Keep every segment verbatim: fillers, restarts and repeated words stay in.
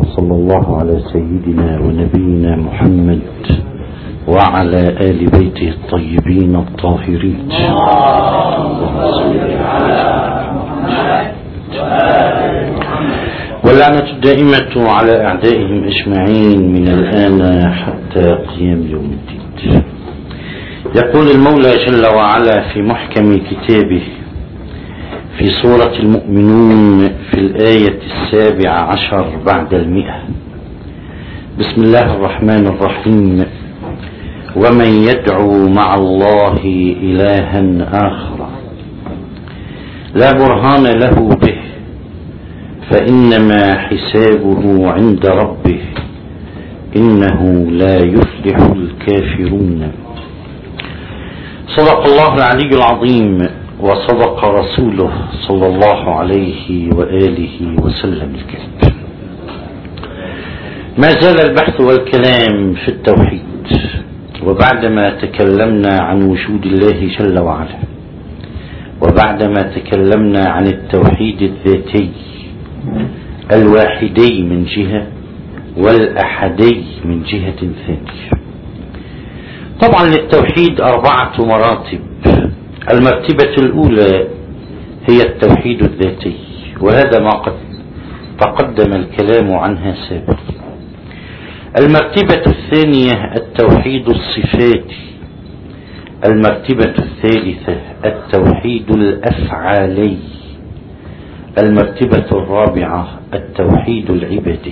وصلى الله على سيدنا ونبينا محمد وعلى آل بيته الطيبين الطاهرين. واللعنة الدائمة على أعدائهم أجمعين من الآن حتى قيام يوم الدين. يقول المولى جل وعلا في محكم كتابه في سورة المؤمنون في الآية السابعة عشر بعد المئة: بسم الله الرحمن الرحيم: ومن يدعو مع الله إلها آخر لا برهان له به فإنما حسابه عند ربه إنه لا يفلح الكافرون. صدق الله العلي العظيم وصدق رسوله صلى الله عليه وآله وسلم الكريم. ما زال البحث والكلام في التوحيد، وبعدما تكلمنا عن وجود الله جل وعلا، وبعدما تكلمنا عن التوحيد الذاتي الواحدي من جهة والأحدي من جهة ثانية. طبعا للتوحيد أربعة مراتب. المرتبة الأولى هي التوحيد الذاتي، وهذا ما قد تقدم الكلام عنها سابقا. المرتبة الثانية التوحيد الصفاتي. المرتبة الثالثة التوحيد الأفعالي. المرتبة الرابعة التوحيد العبادي.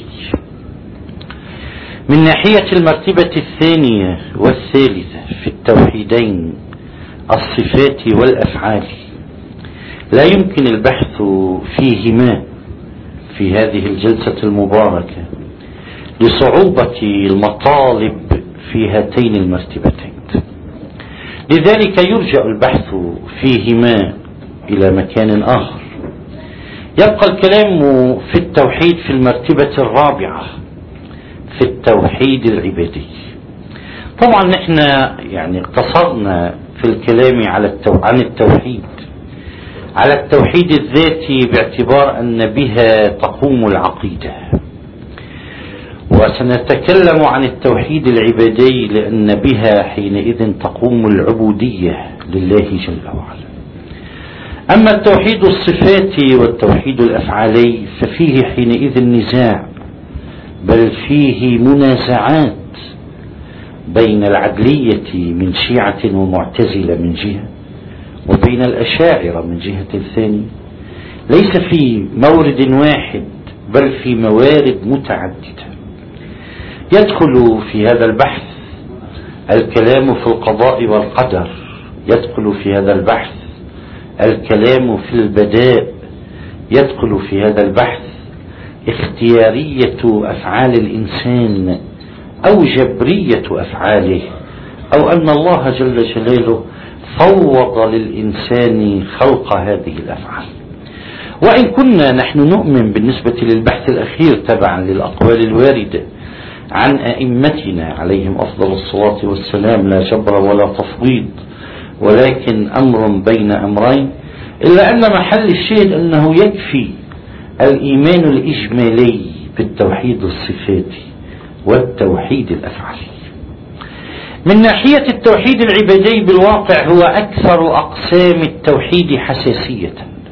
من ناحية المرتبة الثانية والثالثة في التوحيدين الصفات والأفعال لا يمكن البحث فيهما في هذه الجلسة المباركة لصعوبة المطالب في هاتين المرتبتين، لذلك يرجع البحث فيهما إلى مكان آخر. يبقى الكلام في التوحيد في المرتبة الرابعة في التوحيد العبادي. طبعا نحن يعني اقتصرنا في الكلام على التو... عن التوحيد على التوحيد الذاتي باعتبار أن بها تقوم العقيدة، وسنتكلم عن التوحيد العبادي لأن بها حينئذ تقوم العبودية لله جل وعلا. أما التوحيد الصفاتي والتوحيد الأفعالي ففيه حينئذ نزاع، بل فيه منازعات بين العدلية من شيعة ومعتزلة من جهة، وبين الأشاعرة من جهة ثانية. ليس في مورد واحد بل في موارد متعددة. يدخل في هذا البحث الكلام في القضاء والقدر، يدخل في هذا البحث الكلام في البداء، يدخل في هذا البحث اختيارية أفعال الإنسان أو جبرية أفعاله، أو أن الله جل جلاله فوض للإنسان خلق هذه الأفعال. وإن كنا نحن نؤمن بالنسبة للبحث الأخير تبعا للأقوال الواردة عن أئمتنا عليهم أفضل الصلاة والسلام لا جبر ولا تفويض، ولكن أمر بين أمرين، إلا أن محل الشيء أنه يكفي الإيمان الإجمالي بالتوحيد الصفاتي والتوحيد الأفعالي. من ناحية التوحيد العبادي بالواقع هو أكثر أقسام التوحيد حساسية،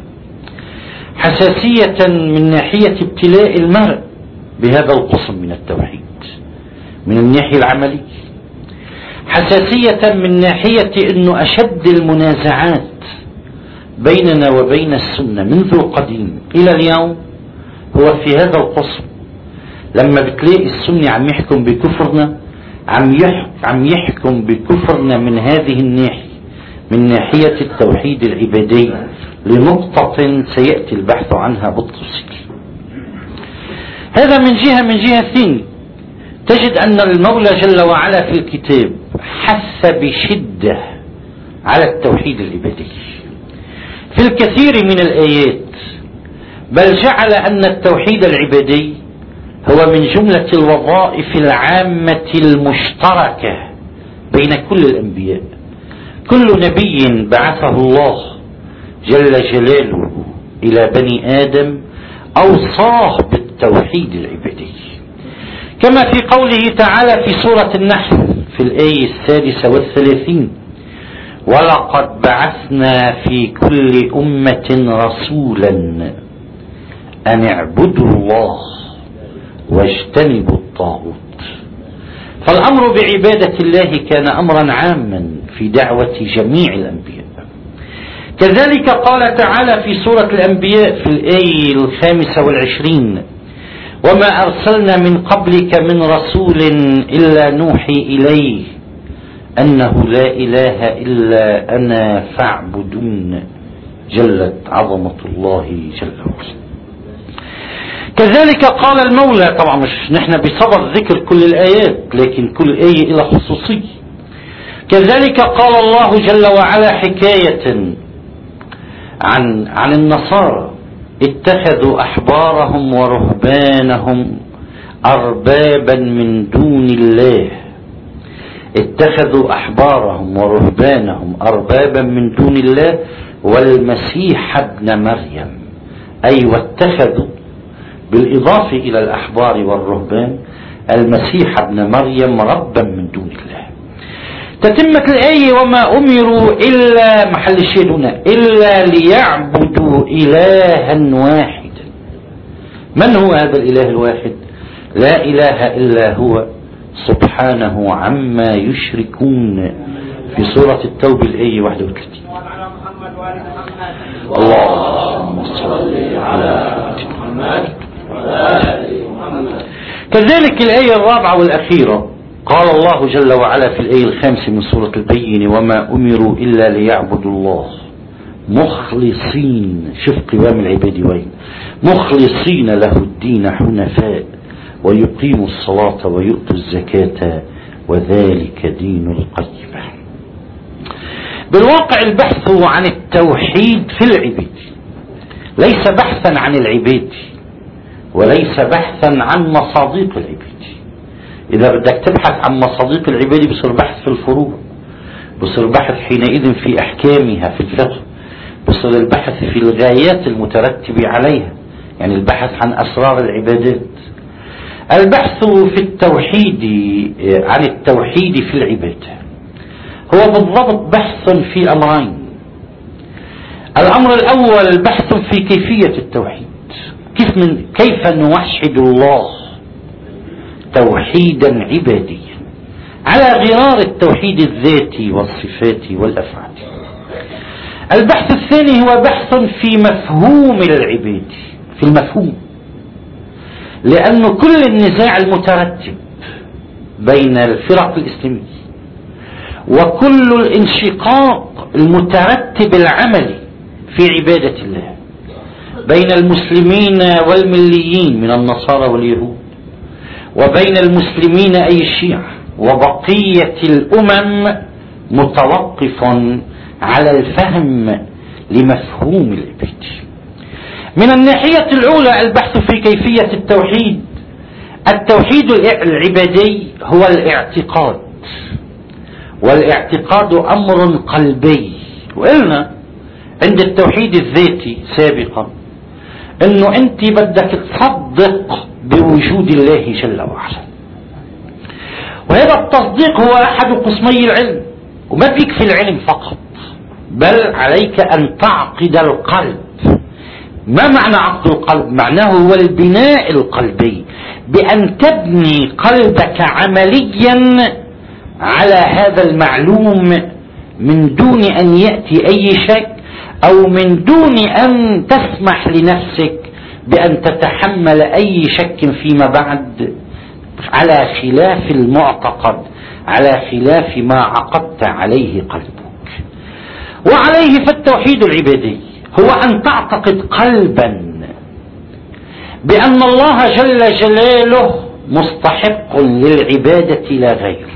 حساسية من ناحية ابتلاء المرء بهذا القسم من التوحيد من الناحية العملية، حساسية من ناحية أنه أشد المنازعات بيننا وبين السنة منذ القديم إلى اليوم هو في هذا القسم. لما بتلاقي السنة عم يحكم بكفرنا، عم يحكم, عم يحكم بكفرنا من هذه الناحية، من ناحية التوحيد العبادي، لنقطة سيأتي البحث عنها بالتفصيل. هذا من جهة. من جهة ثانية تجد أن المولى جل وعلا في الكتاب حث بشدة على التوحيد العبادي في الكثير من الآيات، بل جعل أن التوحيد العبادي هو من جملة الوظائف العامة المشتركة بين كل الأنبياء. كل نبي بعثه الله جل جلاله إلى بني آدم أوصاه بالتوحيد العبادي. كما في قوله تعالى في سورة النحل في الآية السادسة والثلاثين: ولقد بعثنا في كل أمة رسولا أن اعبدوا الله واجتنبوا الطاغوت. فالأمر بعبادة الله كان أمرا عاما في دعوة جميع الأنبياء. كذلك قال تعالى في سورة الأنبياء في الآية الخامسة والعشرين: وما أرسلنا من قبلك من رسول إلا نوحي إليه أنه لا إله إلا أنا فاعبدون. جلت عظمة الله جل وعلا. كذلك قال المولى، طبعا مش نحن بصدد ذكر كل الآيات لكن كل آية إلى خصوصية. كذلك قال الله جل وعلا حكاية عن عن النصارى: اتخذوا أحبارهم ورهبانهم أربابا من دون الله. اتخذوا أحبارهم ورهبانهم أربابا من دون الله والمسيح ابن مريم. أي واتخذوا بالإضافة إلى الأحبار والرهبان المسيح ابن مريم ربا من دون الله. تتمة الآية: وما أمروا إلا محل الشيء هنا إلا ليعبدوا إلها واحدا. من هو هذا الإله الواحد؟ لا إله إلا هو سبحانه عما يشركون في سورة التوبة الآية واحد وثلاثين. اللهم صل على محمد. كذلك الآية الرابعة والأخيرة قال الله جل وعلا في الآية الخامسة من سورة البينة: وما أمروا إلا ليعبدوا الله مخلصين. شوف قوام العباد وين، مخلصين له الدين حنفاء ويقيموا الصلاة ويؤتوا الزكاة وذلك دين القيمة. بالواقع البحث عن التوحيد في العباد ليس بحثا عن العباد وليس بحثا عن مصادق العباد. إذا بدك تبحث عن مصادق العباد بصير بحث في الفروع، بصير بحث حينئذ في أحكامها في الفقه، بصير البحث في الغايات المترتبة عليها، يعني البحث عن أسرار العبادات. البحث في التوحيد عن التوحيد في العبادة هو بالضبط بحث في أمرين. الأمر الأول بحث في كيفية التوحيد، كيف, من كيف نوحد الله توحيدا عباديا على غرار التوحيد الذاتي والصفات والأفعال. البحث الثاني هو بحث في مفهوم العباد، في المفهوم، لأن كل النزاع المترتب بين الفرق الإسلامية وكل الانشقاق المترتب العملي في عبادة الله بين المسلمين والمليين من النصارى واليهود وبين المسلمين أي الشيعة وبقية الأمم متوقف على الفهم لمفهوم العباد. من الناحية الأولى البحث في كيفية التوحيد. التوحيد العبادي هو الاعتقاد، والاعتقاد أمر قلبي. وقلنا عند التوحيد الذاتي سابقا انه انت بدك تصدق بوجود الله جل وعلا، وهذا التصديق هو احد قسمي العلم، وما بيكفي العلم فقط بل عليك ان تعقد القلب. ما معنى عقد القلب؟ معناه هو البناء القلبي، بأن تبني قلبك عمليا على هذا المعلوم من دون أن يأتي أي شك أو من دون أن تسمح لنفسك بأن تتحمل أي شك فيما بعد على خلاف المعتقد، على خلاف ما عقدت عليه قلبك. وعليه فالتوحيد العبادي هو أن تعتقد قلبا بأن الله جل جلاله مستحق للعبادة لا غير.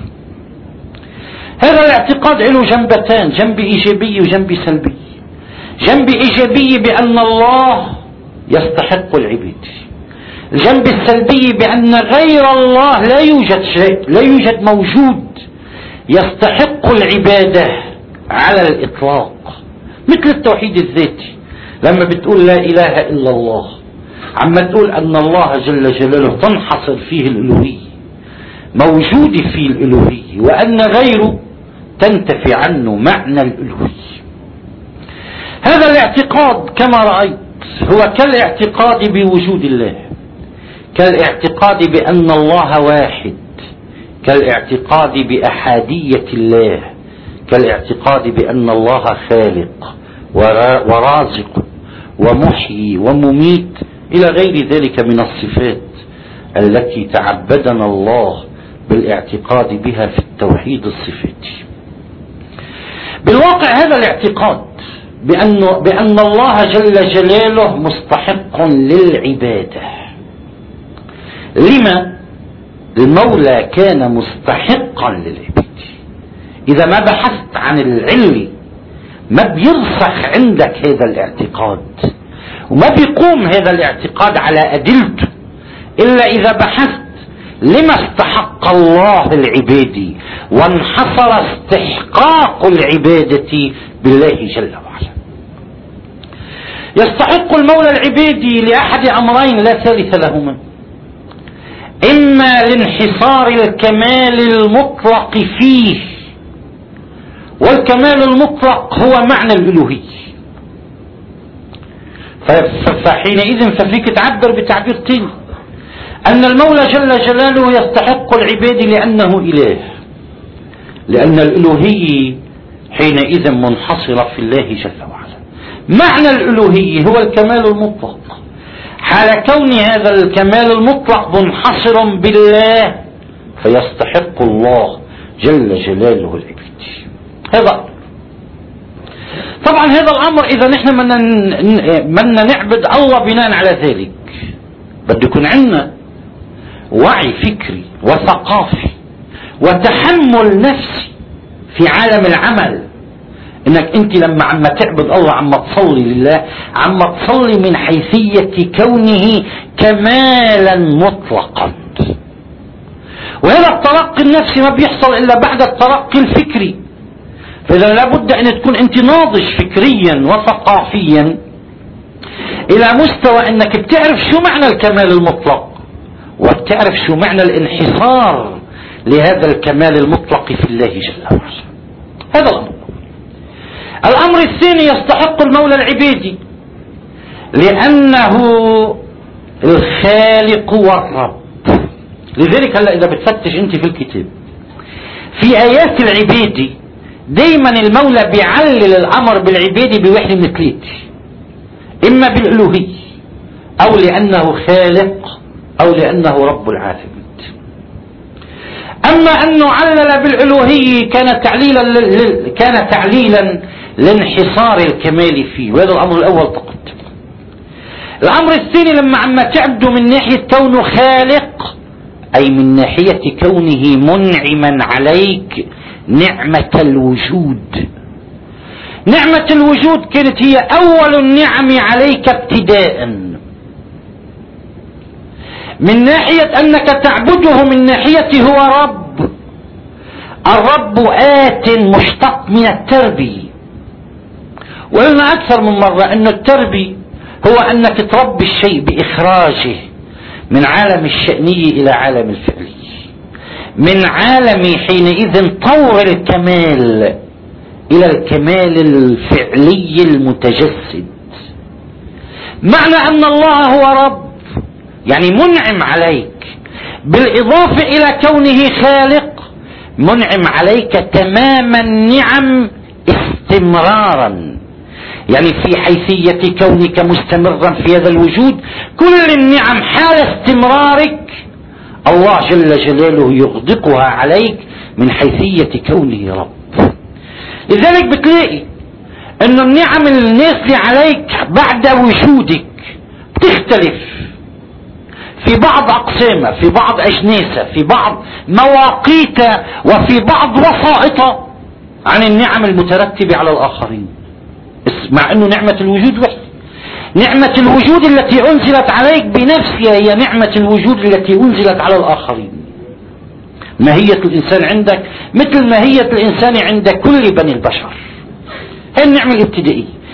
هذا الاعتقاد له جنبتان، جنب إيجابي وجنب سلبي. جنب إيجابي بأن الله يستحق العبادة، الجنب السلبي بأن غير الله لا يوجد شيء، لا يوجد موجود يستحق العبادة على الإطلاق. مثل التوحيد الذاتي، لما بتقول لا إله إلا الله عما تقول أن الله جل جلاله تنحصر فيه الألوهية، موجود فيه الألوهية، وأن غيره تنتفي عنه معنى الألوهية. هذا الاعتقاد كما رأيت هو كالاعتقاد بوجود الله، كالاعتقاد بأن الله واحد، كالاعتقاد بأحادية الله، كالاعتقاد بأن الله خالق ورازق ومحيي ومميت إلى غير ذلك من الصفات التي تعبدنا الله بالاعتقاد بها في التوحيد الصفاتي. بالواقع هذا الاعتقاد بأن, بأن الله جل جلاله مستحق للعبادة. لما؟ المولى كان مستحقا للعبادة. إذا ما بحثت عن العلم ما بيرسخ عندك هذا الاعتقاد، وما بيقوم هذا الاعتقاد على أدلته إلا إذا بحثت لما استحق الله العبادة وانحصر استحقاق العبادة بالله جل وعلا. يستحق المولى العبادة لأحد أمرين لا ثالث لهما: إما لانحصار الكمال المطلق فيه، والكمال المطلق هو معنى الألوهية، فحينئذ ففيك تعبر بتعبير تاني أن المولى جل جلاله يستحق العبادة لأنه إله، لأن الألوهية حينئذ منحصرة في الله جل وعلا. معنى الألوهية هو الكمال المطلق، حال كون هذا الكمال المطلق منحصرا بالله فيستحق الله جل جلاله العبادة. هذا طبعا هذا الأمر إذا نحن بدنا نعبد الله بناء على ذلك بده يكون عندنا وعي فكري وثقافي وتحمل نفسي في عالم العمل، انك انت لما عم تعبد الله عم تصلي لله عم تصلي من حيثية كونه كمالا مطلقا. وهذا الترقي النفسي ما بيحصل الا بعد الترقي الفكري، فاذا لابد ان تكون انت ناضج فكريا وثقافيا الى مستوى انك بتعرف شو معنى الكمال المطلق وبتعرف شو معنى الانحصار لهذا الكمال المطلق في الله جل وعلا. هذا الامر. الامر الثاني: يستحق المولى العبادي لانه الخالق والرب. لذلك هلا اذا بتفتش انت في الكتاب في ايات العبادة دايما المولى بيعلل الامر بالعبادة بوحدة من ثلاثة: اما بالالوهية او لانه خالق او لانه رب العالمين. اما انه علل بالالوهية كان تعليلا لل... كان تعليلا لانحصار الكمال فيه، وهذا الامر الاول تقدم. الامر الثاني لما عم تعبده من ناحية كونه خالق اي من ناحية كونه منعما عليك نعمة الوجود. نعمة الوجود كانت هي اول النعم عليك ابتداء، من ناحية انك تعبده من ناحية هو رب. الرب آت مشتق من التربية، وقلنا اكثر من مرة ان التربية هو انك تربي الشيء باخراجه من عالم الشأنية الى عالم الفعلي، من عالم حينئذ طور الكمال الى الكمال الفعلي المتجسد. معنى ان الله هو رب يعني منعم عليك، بالاضافة الى كونه خالق منعم عليك تمام النعم استمرارا، يعني في حيثية كونك مستمرا في هذا الوجود كل النعم حال استمرارك الله جل جلاله يغدقها عليك من حيثية كونه رب. لذلك بتلاقي ان النعم النازلة عليك بعد وجودك بتختلف في بعض أقسامها، في بعض أجناسها، في بعض مواقيتها، وفي بعض وسائطها عن النعم المترتبة على الآخرين، مع أنه نعمة الوجود وحده. نعمة الوجود التي أنزلت عليك بنفسها هي نعمة الوجود التي أنزلت على الآخرين. ماهية الإنسان عندك مثل ماهية الإنسان عند كل بني البشر، هي النعمة الابتدائية.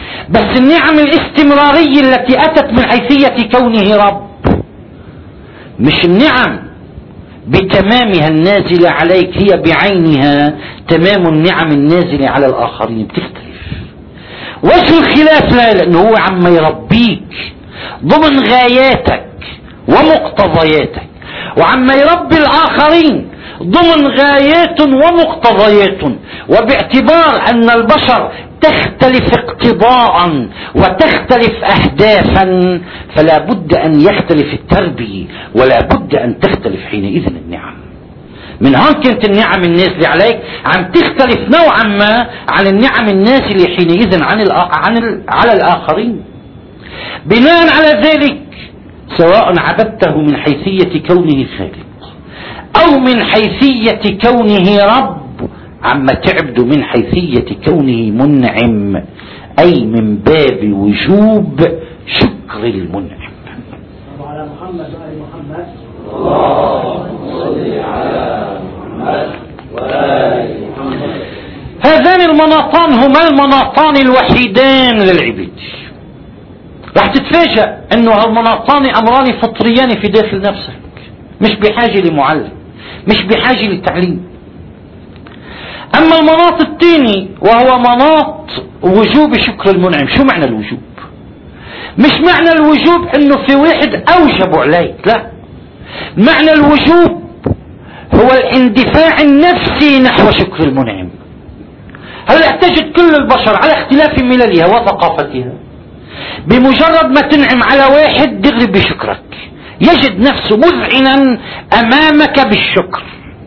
بس النعم الاستمرارية التي أتت من حيثية كونه رب، مش النعم بتمامها النازلة عليك هي بعينها تمام النعم النازلة على الآخرين، بتختلف. وجه الخلاف لا، لأنه هو عم يربيك ضمن غاياتك ومقتضياتك، وعما يربي الآخرين ضمن غايات ومقتضيات، وباعتبار أن البشر تختلف اقتضاء وتختلف أهدافا، فلا بد أن يختلف التربية ولا بد أن تختلف حينئذ النعم. من هون كانت النعم النازلة عليك عم تختلف نوعا ما عن النعم النازلة حينئذ عن عن على الآخرين. بناء على ذلك سواء عبدته من حيثية كونه خالق أو من حيثية كونه رب، عما تعبد من حيثية كونه منعم، أي من باب وجوب شكر المنعم. وعلى محمد وآل محمد. اللهم صل على محمد وآل محمد. هذان المناطان هما المناطان الوحيدان للعباد. راح تتفاجأ انه هالمناطان امران فطريان في داخل نفسك، مش بحاجة لمعلم، مش بحاجة للتعليم. اما المناط الثاني وهو مناط وجوب شكر المنعم. شو معنى الوجوب؟ مش معنى الوجوب انه في واحد اوجب عليك، لا، معنى الوجوب هو الاندفاع النفسي نحو شكر المنعم. هل تجد كل البشر على اختلاف مللها وثقافتها بمجرد ما تنعم على واحد دغري بشكرك يجد نفسه مذعنا امامك بالشكر.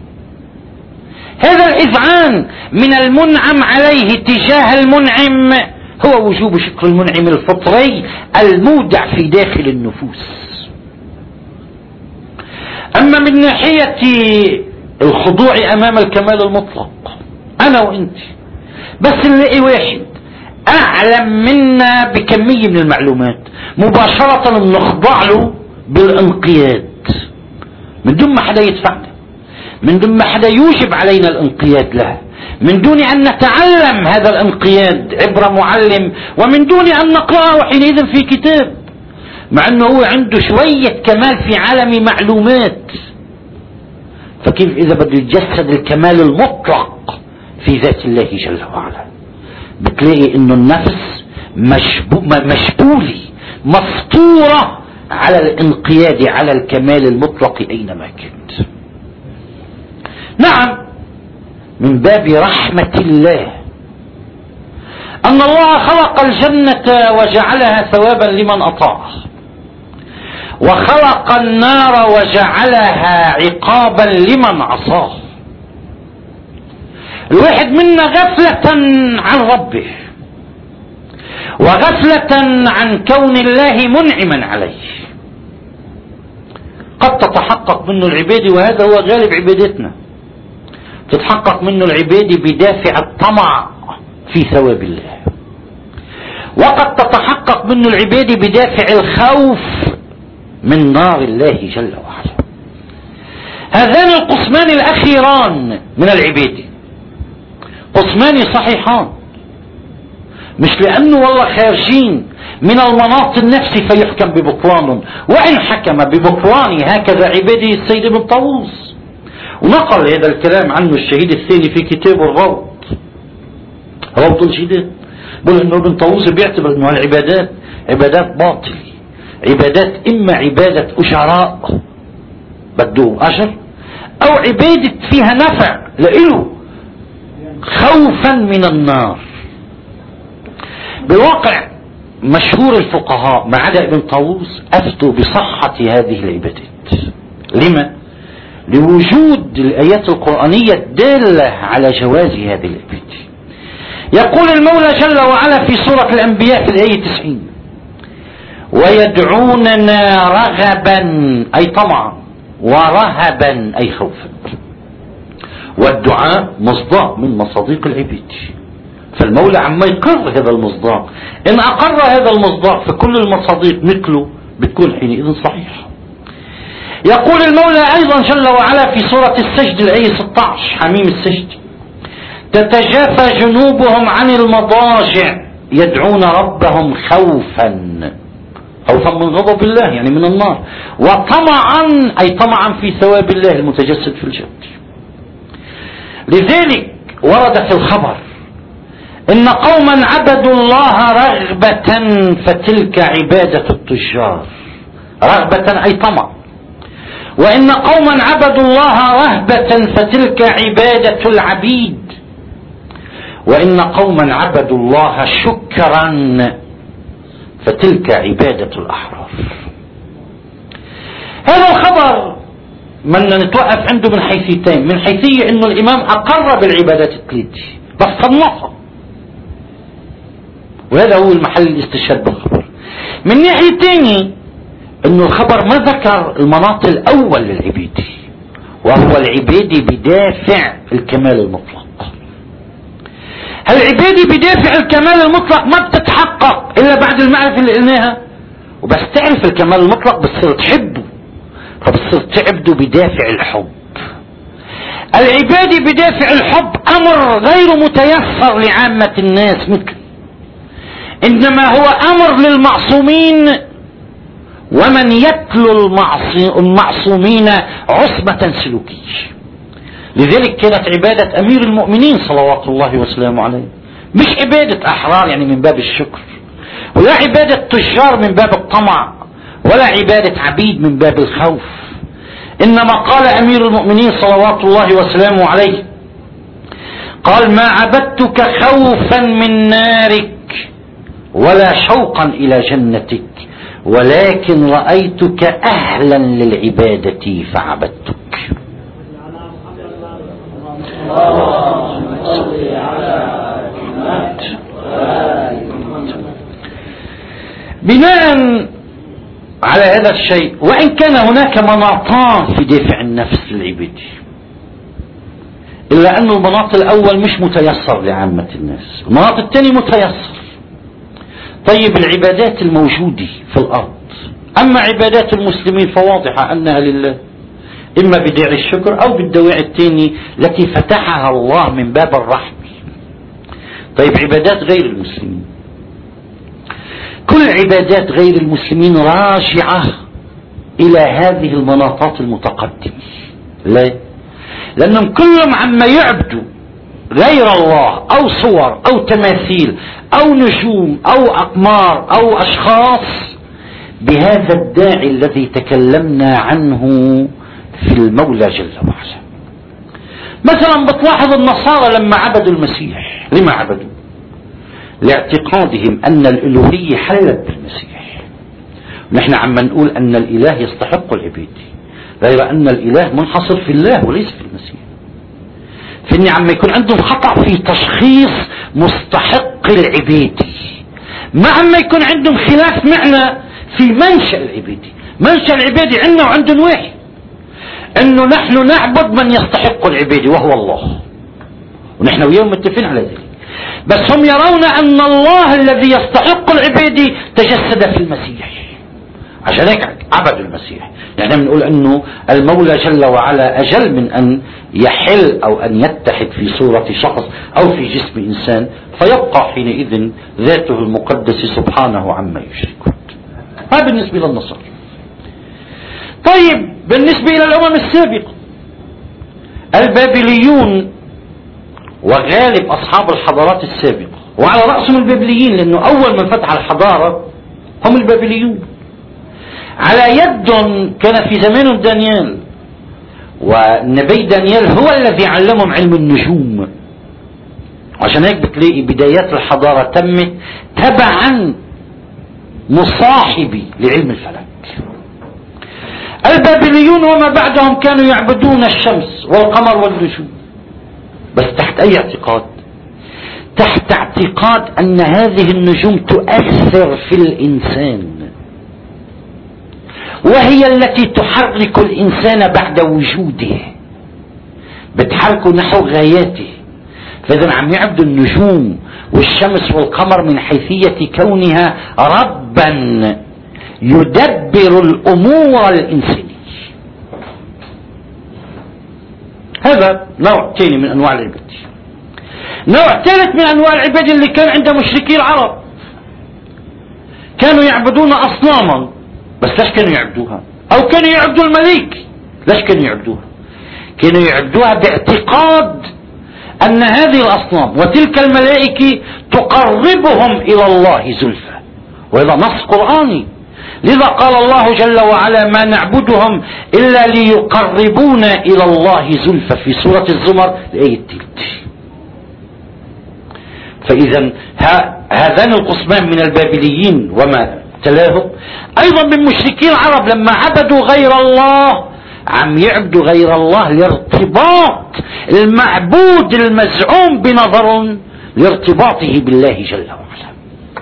هذا الاذعان من المنعم عليه تجاه المنعم هو وجوب شكر المنعم الفطري المودع في داخل النفوس. اما من ناحية الخضوع امام الكمال المطلق، انا وانت بس نلاقي واحد اعلم منا بكمية من المعلومات مباشرة بنخضع له بالانقياد من دون ما حدا يدفعنا، من دون ما حدا يوجب علينا الانقياد له، من دون ان نتعلم هذا الانقياد عبر معلم، ومن دون ان نقرأه حينئذ في كتاب، مع انه هو عنده شوية كمال في عالم معلومات. فكيف اذا بده يتجسد الكمال المطلق في ذات الله جل وعلا؟ بتلاقي انه النفس مشبولة مفطورة على الانقياد على الكمال المطلق اينما كنت. نعم، من باب رحمة الله ان الله خلق الجنة وجعلها ثوابا لمن اطاعه، وخلق النار وجعلها عقابا لمن عصاه. الواحد منا غفلة عن ربه وغفلة عن كون الله منعما عليه قد تتحقق منه العبادة، وهذا هو غالب عبادتنا، تتحقق منه العبادة بدافع الطمع في ثواب الله، وقد تتحقق منه العبادة بدافع الخوف من نار الله جل وعلا. هذان القسمان الأخيران من العبادة قسمان صحيحان، مش لأنه والله خارجين من المناط النفسي فيحكم ببطلان، وإن حكم ببطلان هكذا عباده السيد ابن طاووس، ونقل هذا الكلام عنه الشهيد الثاني في كتاب الروض، روض الجداد، بقول انه ابن طاووس بيعتبر انه العبادات عبادات باطلة، عبادات اما عبادة اجراء بدهم اجر، او عبادة فيها نفع لإله خوفا من النار. بالواقع مشهور الفقهاء ما عدا ابن طاووس افتوا بصحة هذه العبادات. لما؟ لوجود الآيات القرآنية الدالة على جواز هذه العبادة. يقول المولى جل وعلا في سورة الأنبياء في الآية تسعين: ويدعوننا رغبا أي طمعا ورهبا أي خوفا. والدعاء مصداق من مصادق العباد، فالمولى عما يقر هذا المصداق، إن أقر هذا المصداق فكل المصادق مثله بتكون حينئذ صحيحة. يقول المولى أيضا جل وعلا في سورة السجد الآية ستة عشر حميم السجد: تتجافى جنوبهم عن المضاجع يدعون ربهم خوفا خوفا من غضب الله يعني من النار، وطمعا أي طمعا في ثواب الله المتجسد في الجنة. لذلك ورد في الخبر إن قوما عبدوا الله رغبة فتلك عبادة التجار، رغبة أي طمع. وإن قوما عبدوا الله رهبة فتلك عبادة العبيد. وإن قوما عبدوا الله شكرا فتلك عبادة الأحرار. هذا الخبر من نتوقف عنده من حيثيتين. من حيثية أنه الإمام أقر بالعبادات الثلاثة بس صنفها، وهذا هو المحل الاستشهاد بالخبر. من ناحية ثانية أنه الخبر ما ذكر المناط الأول للعبادة، وهو العبادة بدافع الكمال المطلق. العبادة بدافع الكمال المطلق ما بتتحقق إلا بعد المعرفة اللي قلناها، وبس تعرف الكمال المطلق بتصير تحبه، فبتصير تعبده بدافع الحب. العبادة بدافع الحب أمر غير متيسر لعامة الناس مثل، إنما هو أمر للمعصومين، ومن يتلو المعصومين عصمة سلوكية. لذلك كانت عبادة أمير المؤمنين صلوات الله وسلامه عليه مش عبادة أحرار يعني من باب الشكر، ولا عبادة تجار من باب الطمع، ولا عبادة عبيد من باب الخوف. إنما قال أمير المؤمنين صلوات الله وسلامه عليه، قال: ما عبدتك خوفا من نارك ولا شوقا إلى جنتك، ولكن رأيتك أهلا للعبادة فعبدتك. بناء على هذا الشيء، وإن كان هناك مناطان في دافع النفس للعبادة، إلا أن المناط الأول مش متيسر لعامة الناس، المناط الثاني متيسر. طيب العبادات الموجودة في الأرض، أما عبادات المسلمين فواضحة أنها لله، إما بداعي الشكر أو بالدواعي الثانية التي فتحها الله من باب الرحمة. طيب عبادات غير المسلمين، كل عبادات غير المسلمين راجعة إلى هذه المناطات المتقدمة. ليه؟ لأنهم كلهم عما يعبدوا غير الله أو صور أو تماثيل أو نجوم أو أقمار أو أشخاص بهذا الداعي الذي تكلمنا عنه في المولى جل وعلا. مثلا بتلاحظ النصارى لما عبدوا المسيح، لما عبدوا؟ لاعتقادهم أن الألوهية حلت بالمسيح. نحن عم نقول أن الإله يستحق العبادة، غير أن الإله منحصر في الله وليس في المسيح. فإن عم يكون عندهم خطأ في تشخيص مستحق العبادة، ما عم يكون عندهم خلاف معنا في منشأ العبادة. منشأ العبادة عندنا وعندهم واحد، أنه نحن نعبد من يستحق العبادة وهو الله، ونحن وياهم متفقين على ذلك. بس هم يرون أن الله الذي يستحق العبادة تجسد في المسيح، عشان هيك عبدوا المسيح. يعني بنقول أنه المولى جل وعلا أجل من أن يحل أو أن يتحد في صورة شخص أو في جسم إنسان، فيبقى حينئذ ذاته المقدس سبحانه عما يشركون. هذا بالنسبة للنصارى. طيب بالنسبة إلى الأمم السابقة، البابليون وغالب أصحاب الحضارات السابقة، وعلى رأسهم البابليين، لأنه أول من فتح الحضارة هم البابليون. على يدهم كان في زمان دانيال، والنبي دانيال هو الذي علمهم علم النجوم. عشان هيك بتلاقي بدايات الحضارة تمت تبعا مصاحبي لعلم الفلك. البابليون وما بعدهم كانوا يعبدون الشمس والقمر والنجوم، بس تحت أي اعتقاد؟ تحت اعتقاد أن هذه النجوم تؤثر في الإنسان، وهي التي تحرك الإنسان بعد وجوده، بتحركه نحو غاياته. فإذا عم يعبدوا النجوم والشمس والقمر من حيثية كونها ربا يدبر الأمور الإنسانية. هذا نوع ثاني من أنواع العبادة. نوع ثالث من أنواع العبادة اللي كان عند مشركي العرب، كانوا يعبدون أصناما. بس ليش كانوا يعبدوها؟ أو كانوا يعبدوا الملك. ليش كانوا يعبدوها؟ كانوا يعبدوها باعتقاد أن هذه الأصنام وتلك الملائكة تقربهم إلى الله زلفى، وهذا نص قرآني. لذا قال الله جل وعلا: ما نعبدهم إلا ليقربونا إلى الله زلفى في سورة الزمر الآية الثالثة. فإذا هذان القسمان من البابليين وما تلاهم أيضا من مشركي العرب لما عبدوا غير الله عم يعبدوا غير الله لارتباط المعبود المزعوم بنظر لارتباطه بالله جل وعلا.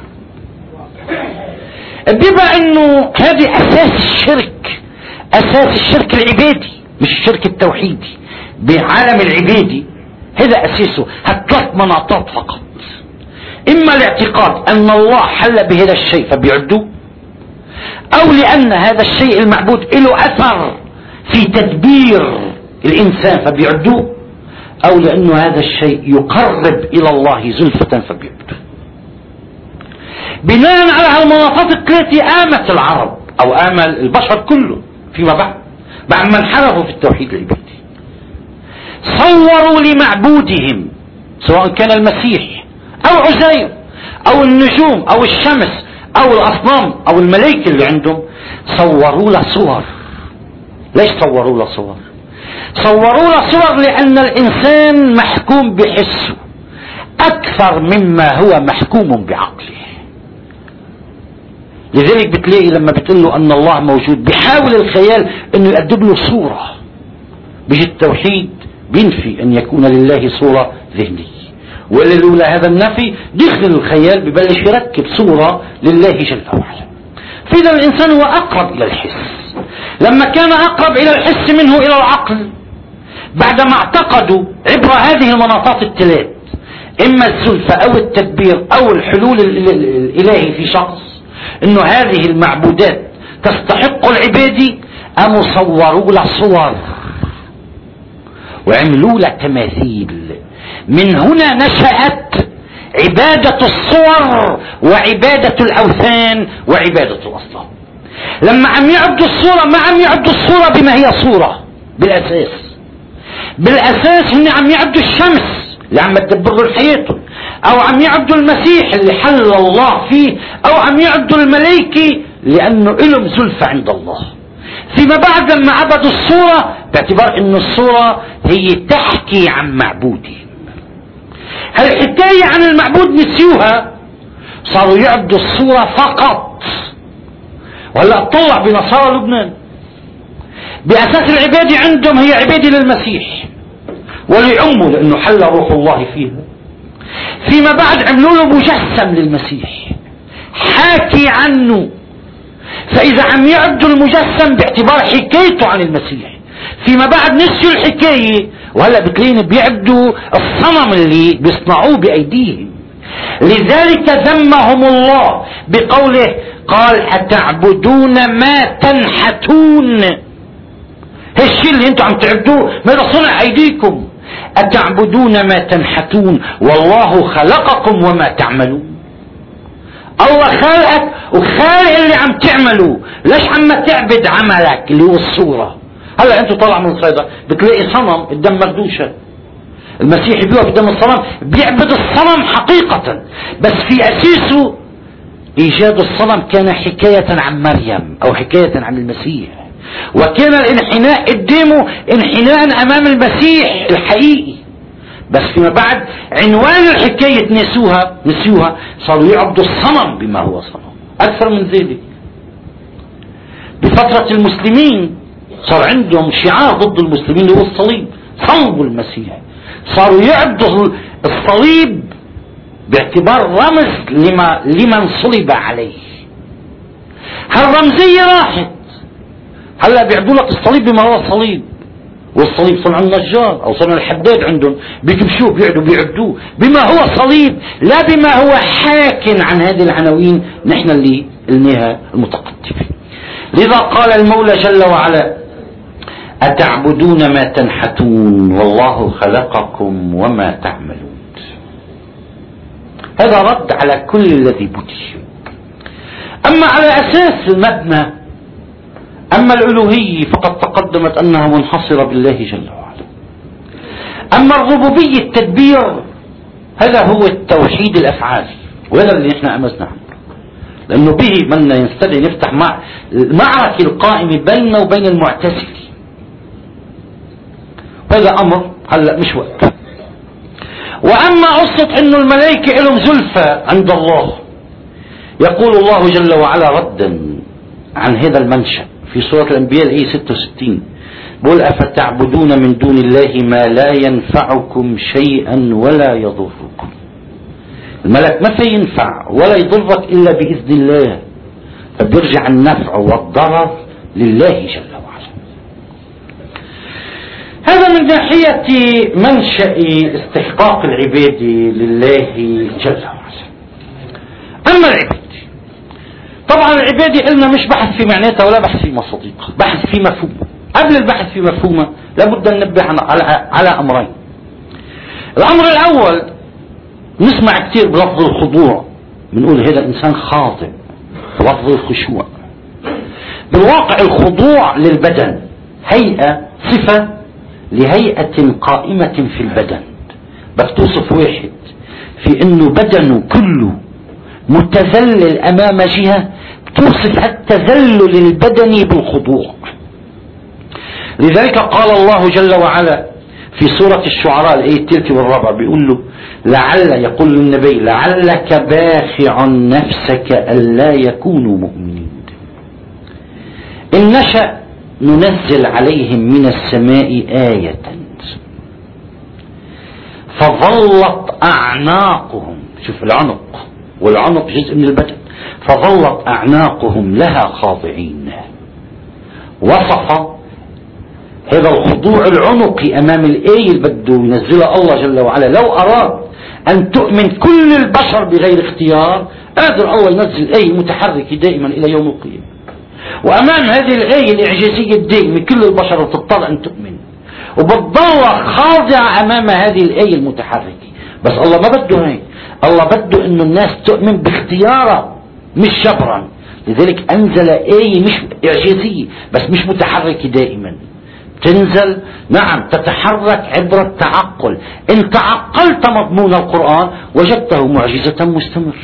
بما انه هذه اساس الشرك، اساس الشرك العبادي مش الشرك التوحيدي، بعالم العبادي هذا اساسه هالثلاث مناطات فقط. اما الاعتقاد ان الله حل بهذا الشيء فبيعبدوه، او لان هذا الشيء المعبود له اثر في تدبير الإنسان فبيعبدوه، أو لأنه هذا الشيء يقرب إلى الله زلفة فبيعبدوه. بناء على هالمناطات الثلاثة آمت العرب أو آمل البشر كله فيما بعد بعد ما انحرفوا في التوحيد العبادي. صوروا لمعبودهم سواء كان المسيح أو عزير أو النجوم أو الشمس أو الأصنام أو الملائكة اللي عندهم، صوروا له صور. ليش صوروا له صور؟ صوروا له صور لأن الإنسان محكوم بحسه أكثر مما هو محكوم بعقله. لذلك بتلاقي لما بتقول له أن الله موجود بيحاول الخيال أنه يقدم له صورة. بيجي التوحيد بينفي أن يكون لله صورة ذهنية، وإلا لولا هذا النفي دخل الخيال ببلش يركب صورة لله جل وعلا. فإذا الإنسان هو أقرب إلى الحس. لما كان أقرب إلى الحس منه إلى العقل بعدما اعتقدوا عبر هذه المناطات الثلاث، إما الزلفة أو التدبير أو الحلول الإلهي في شخص، إنه هذه المعبودات تستحق العبادة، أم صوروا له صور وعملوا له تماثيل. من هنا نشأت عبادة الصور وعبادة الأوثان وعبادة الأصنام. لما عم يعبدوا الصورة ما عم يعبدوا الصورة بما هي صورة بالأساس، بالأساس هن عم يعبدوا الشمس اللي عم تدبر حياتهم، أو عم يعبدوا المسيح اللي حل الله فيه، أو عم يعبدوا الملائكة لأنه إلهم زلفة عند الله. فيما بعد لما عبدوا الصورة باعتبار أن الصورة هي تحكي عن معبودي، هالحكاية عن المعبود نسيوها، صاروا يعبدوا الصورة فقط. وهلا اطلع بنصارى لبنان بأساس العبادة عندهم هي عبادة للمسيح ولأمه لأنه حل روح الله فيها. فيما بعد عملوا له مجسم للمسيح حاكي عنه، فإذا عم يعبدوا المجسم باعتبار حكايته عن المسيح، فيما بعد نسيوا الحكاية وهلا بتلاقين بيعبدوا الصنم اللي بيصنعوه بأيديهم. لذلك ذمهم الله بقوله قال أتعبدون ما تنحتون. هالشيء اللي انتم عم تعبدوه ماذا صنع أيديكم؟ أتعبدون ما تنحتون والله خلقكم وما تعملون. الله خلقك وخالق اللي عم تعملوا، ليش عم تعبد عملك اللي هو الصورة؟ هلا انتوا طالع من الصيدة بتلاقي صنم قدام مردوشة، المسيح بيقف قدام الصنم بيعبد الصنم حقيقة، بس في أساسه إيجاد الصنم كان حكاية عن مريم أو حكاية عن المسيح، وكان الانحناء قدامه انحناء أمام المسيح الحقيقي. بس فيما بعد عنوان الحكاية نسوها نسيوها صاروا يعبدوا الصنم بما هو صنم. أكثر من ذلك بفترة المسلمين صار عندهم شعار ضد المسلمين اللي هو الصليب، صلبوا المسيح، صاروا يعبدوا الصليب باعتبار رمز لما لمن صلب عليه. هالرمزية راحت، هلا بيعبدوا لك الصليب بما هو صليب، والصليب صنع النجار او صنع الحداد عندهم بيكبشوه بيعدوا بيعبدوه بما هو صليب لا بما هو حاكٍ عن هذه العناوين نحن اللي قلناها المتقدمين. لذا قال المولى جل وعلا أتعبدون ما تنحتون والله خلقكم وما تعملون. هذا رد على كل الذي بدي. أما على أساس المبنى، أما الألوهية فقد تقدمت أنها منحصرة بالله جل وعلا. أما الربوبية التدبير هذا هو التوحيد الأفعال، وهذا اللي نحن أمسنا عنه، لأنه به بدنا ينستدعي نفتح مع المعركة القائمة بيننا وبين المعتزلة، هذا أمر هلأ مش وقته. وأما قصة أنه الملائكة لهم زلفى عند الله، يقول الله جل وعلا ردا عن هذا المنشأ في سورة الأنبياء الآية ستة وستين، بقول أفتعبدون من دون الله ما لا ينفعكم شيئا ولا يضركم. الملك ما في ينفع ولا يضرك إلا بإذن الله، فبيرجع النفع والضرر لله جل وعلا. هذا من ناحية منشأ استحقاق العبادة لله جل وعلا. أما العبادة، طبعا العبادة قلنا مش بحث في معناتها ولا بحث في مصادقها، بحث في مفهومها. قبل البحث في مفهومها لابد أن ننبه على, على أمرين. الأمر الأول، نسمع كثير بلفظ الخضوع، بنقول هذا الإنسان خاضع، لفظ الخشوع. بالواقع الخضوع للبدن هيئة، صفة لهيئة قائمة في البدن. بس توصف واحد في انه بدنه كله متذلل امام جهة، توصف التذلل البدني بالخضوع. لذلك قال الله جل وعلا في سورة الشعراء الآية الثالثة والرابعة، بيقول له لعل، يقول للنبي لعلك باخع نفسك ألا يكونوا مؤمنين إن نشأ ننزل عليهم من السماء آية فظلت أعناقهم، شوف العنق، والعنق جزء من البدن، فظلت أعناقهم لها خاضعين. وصف هذا الخضوع العنقي أمام الآية اللي بده ينزلها الله جل وعلا. لو أراد أن تؤمن كل البشر بغير اختيار، قادر الله ينزل آية متحركة دائما إلى يوم القيامة. وأمام هذه الآية الإعجازية الدائمة كل البشر تضطر أن تؤمن، وبتضل خاضعة أمام هذه الآية المتحركة. بس الله ما بده هيك، الله بده إنه الناس تؤمن باختيارها مش جبرا. لذلك أنزل آية مش إعجازية بس مش متحركة دائما، تنزل نعم تتحرك عبر التعقل. إن تعقلت مضمون القرآن وجدته معجزة مستمرة.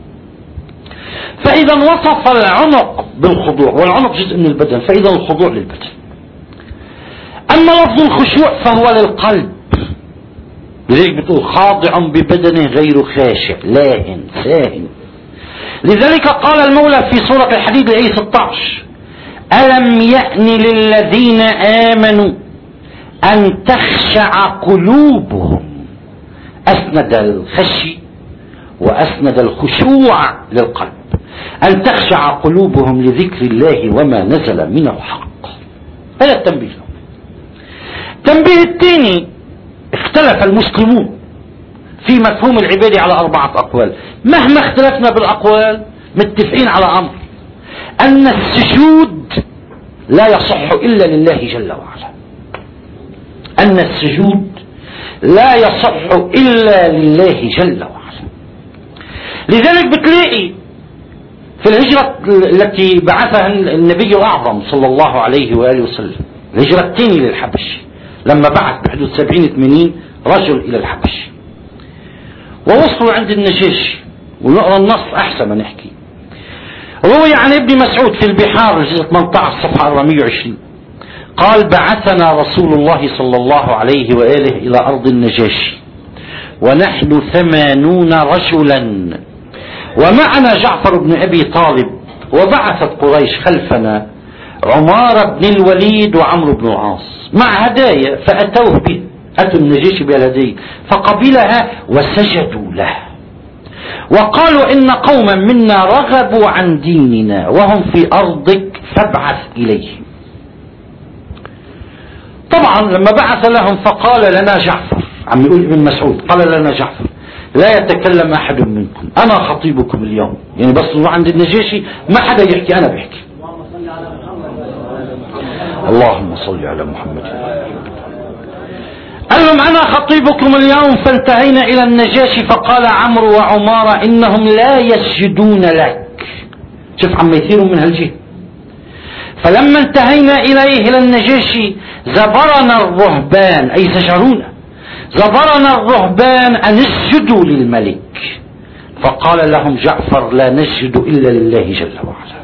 فإذا وصف العنق بالخضوع، والعنق جزء من البدن، فإذا الخضوع للبدن. أما لفظ الخشوع فهو للقلب، لذلك بتقول خاضع ببدنه غير خاشع لاهن ساهن. لذلك قال المولى في سورة الحديد الآية ستة عشر ألم يأن للذين آمنوا أن تخشع قلوبهم. أسند الخشي وأسند الخشوع للقلب، أن تخشع قلوبهم لذكر الله وما نزل من الحق. هذا التنبيه. التنبيه الثاني، اختلف المسلمون في مفهوم العبادة على أربعة أقوال. مهما اختلفنا بالأقوال متفقين على أمر، أن السجود لا يصح إلا لله جل وعلا. أن السجود لا يصح إلا لله جل وعلا. لذلك بتلاقي في الهجرة التي بعثها النبي الأعظم صلى الله عليه وآله وسلم، الهجرة الثانية للحبش، لما بعث بحدود سبعين ثمانين رجل إلى الحبش، ووصلوا عند النجاشي، ونقرأ النص أحسن ما نحكي. روي عن ابن مسعود في البحار الجزء ثمانية عشر صفحة أربعمائة وعشرين قال بعثنا رسول الله صلى الله عليه وآله إلى أرض النجاشي ونحن ثمانون رجلا ومعنا جعفر بن أبي طالب، وبعثت قريش خلفنا عمار بن الوليد وعمرو بن العاص مع هدايا، فأتوه به، أتوا النجاشي بالهدايا فقبلها وسجدوا له، وقالوا إن قوما منا رغبوا عن ديننا وهم في أرضك فابعث إليهم. طبعا لما بعث لهم فقال لنا جعفر، عم يقول ابن مسعود، قال لنا جعفر لا يتكلم أحد منكم، أنا خطيبكم اليوم. يعني بس نروح عند النجاشي ما حدا يحكي، أنا بحكي. اللهم صل على محمد. قال لهم أنا خطيبكم اليوم. فانتهينا إلى النجاشي فقال عمرو وعمارة إنهم لا يسجدون لك. شوف عم يثيروا من هالجهة. فلما انتهينا إليه إلى النجاشي زبرنا الرهبان أي زجرونا، زبرنا الرهبان أن اسجدوا للملك. فقال لهم جعفر لا نسجد إلا لله جل وعلا.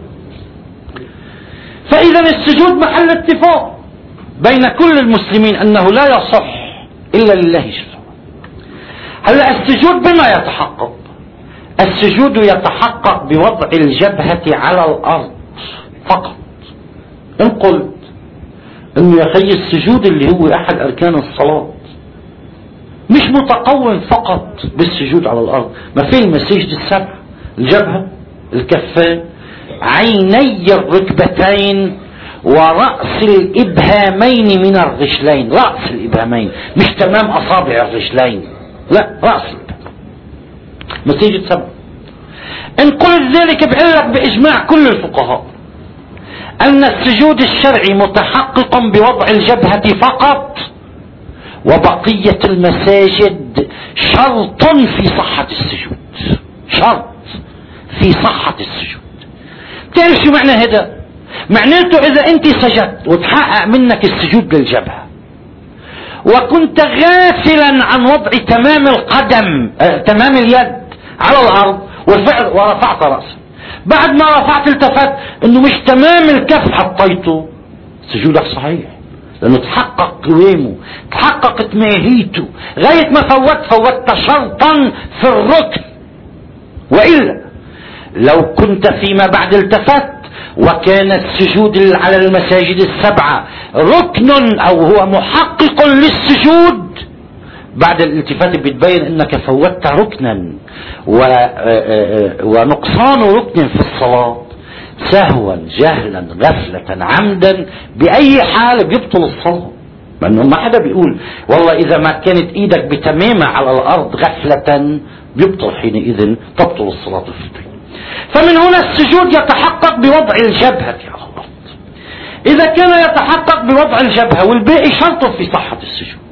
فإذا السجود محل اتفاق بين كل المسلمين أنه لا يصح إلا لله جل وعلا. هلأ السجود بما يتحقق؟ السجود يتحقق بوضع الجبهة على الأرض فقط. إن قلت إنه يا أخي السجود اللي هو أحد أركان الصلاة مش متقوم فقط بالسجود على الأرض، ما في المساجد السبع، الجبهة، الكفين، عيني الركبتين، ورأس الإبهامين من الرجلين. رأس الإبهامين مش تمام أصابع الرجلين، لا رأس الإبهامين. مساجد سبع. إن قلت ذلك بعلق بإجماع كل الفقهاء أن السجود الشرعي متحقق بوضع الجبهة فقط، وبقية المساجد شرط في صحة السجود، شرط في صحة السجود. تعرف شو معنى هذا؟ معناته إذا أنت سجدت وتحقق منك السجود للجبهة وكنت غافلا عن وضع تمام القدم آه تمام اليد على الأرض والفعل ورفعت رأسك، بعد ما رفعت التفت أنه مش تمام الكف حطيته، سجودك صحيح لأنه تحقق قوامه، تحققت ماهيته، غاية ما فوت فوتت شرطا في الركن. وإلا لو كنت فيما بعد التفت وكان السجود على المساجد السبعة ركن أو هو محقق للسجود، بعد الالتفات بتبين أنك فوتت ركنا ونقصان ركن في الصلاة سهوا جهلا غفلة عمدا بأي حال بيبطل الصلاة. لأنه ما حدا بيقول والله إذا ما كانت إيدك بتمامة على الأرض غفلة بيبطل، حينئذ تبطل الصلاة في البيت. فمن هنا السجود يتحقق بوضع الجبهة على الأرض. إذا كان يتحقق بوضع الجبهة والباقي شرط في صحة السجود،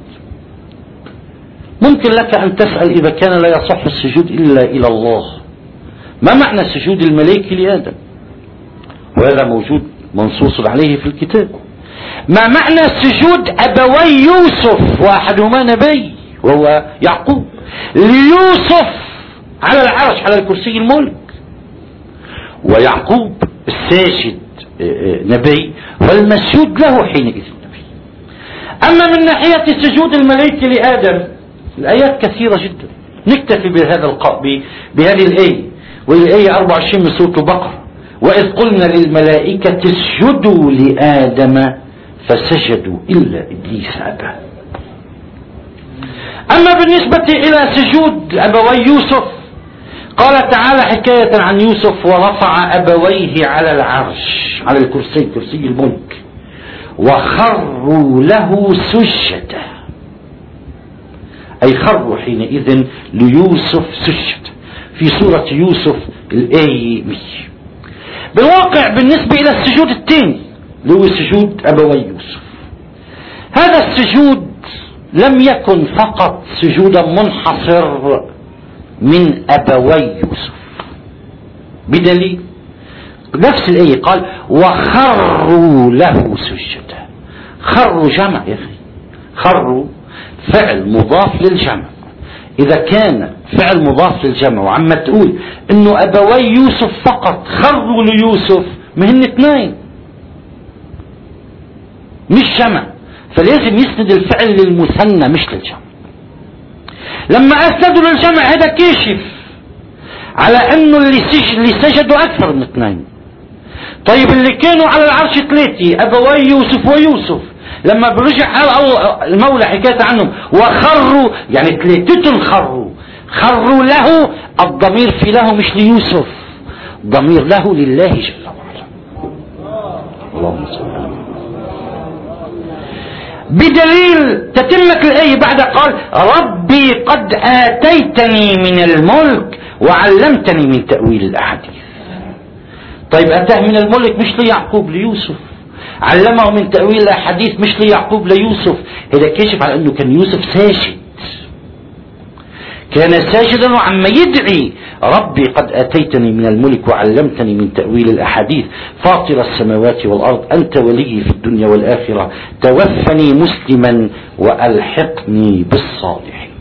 ممكن لك أن تسأل إذا كان لا يصح السجود إلا إلى الله، ما معنى سجود الملائكة لآدم؟ وهذا موجود منصوص عليه في الكتاب. ما معنى سجود أبوي يوسف وأحدهما نبي وهو يعقوب ليوسف على العرش على الكرسي الملك، ويعقوب الساجد نبي والمسجود له حينئذ نبي. أما من ناحية سجود الملائكة لآدم الآيات كثيرة جدا، نكتفي بهذا القائب بهذه الآية، والآية أربعة وعشرين من سورة البقرة: وإذ قلنا للملائكة اسجدوا لآدم فسجدوا إلا إبليس أبى. أما بالنسبة إلى سجود أبوي يوسف قال تعالى حكاية عن يوسف: ورفع أبويه على العرش على الكرسي كرسي الملك وخروا له سجدا، أي خروا حينئذ ليوسف سجدا في سورة يوسف الآية مية. بالواقع بالنسبة إلى السجود الثاني اللي هو سجود أبوي يوسف، هذا السجود لم يكن فقط سجودا منحصر من أبوي يوسف، بدليل نفس الآية قال: وخروا له سجدا. خروا جمع يا أخي، خروا فعل مضاف للجمع. إذا كان فعل مضاف للجمع وعم تقول إنه أبوي يوسف فقط خروا ليوسف، ما هن اثنين مش جمع، فلازم يسند الفعل للمثنى مش للجمع. لما أسندوا للجمع هذا كيشف على إنه اللي سجد اللي سجدوا أكثر من اثنين. طيب اللي كانوا على العرش ثلاثة أبوي يوسف ويوسف، لما برجع المولى حكاية عنهم وخروا يعني ثلاثتهم خروا خروا له، الضمير في له مش ليوسف، ضمير له لله جل وعلا. اللهم صل على محمد. بدليل تتمة الآية بعد قال: ربي قد آتيتني من الملك وعلمتني من تأويل الأحاديث. طيب أتاه من الملك مش ليعقوب ليوسف، علمه من تأويل الأحاديث مش ليعقوب ليوسف. هذا كشف على أنه كان يوسف ساجد، كان ساجدا وعم يدعي ربي قد أتيتني من الملك وعلمتني من تأويل الأحاديث فاطر السماوات والأرض أنت ولي في الدنيا والآخرة توفني مسلما وألحقني بالصالحين.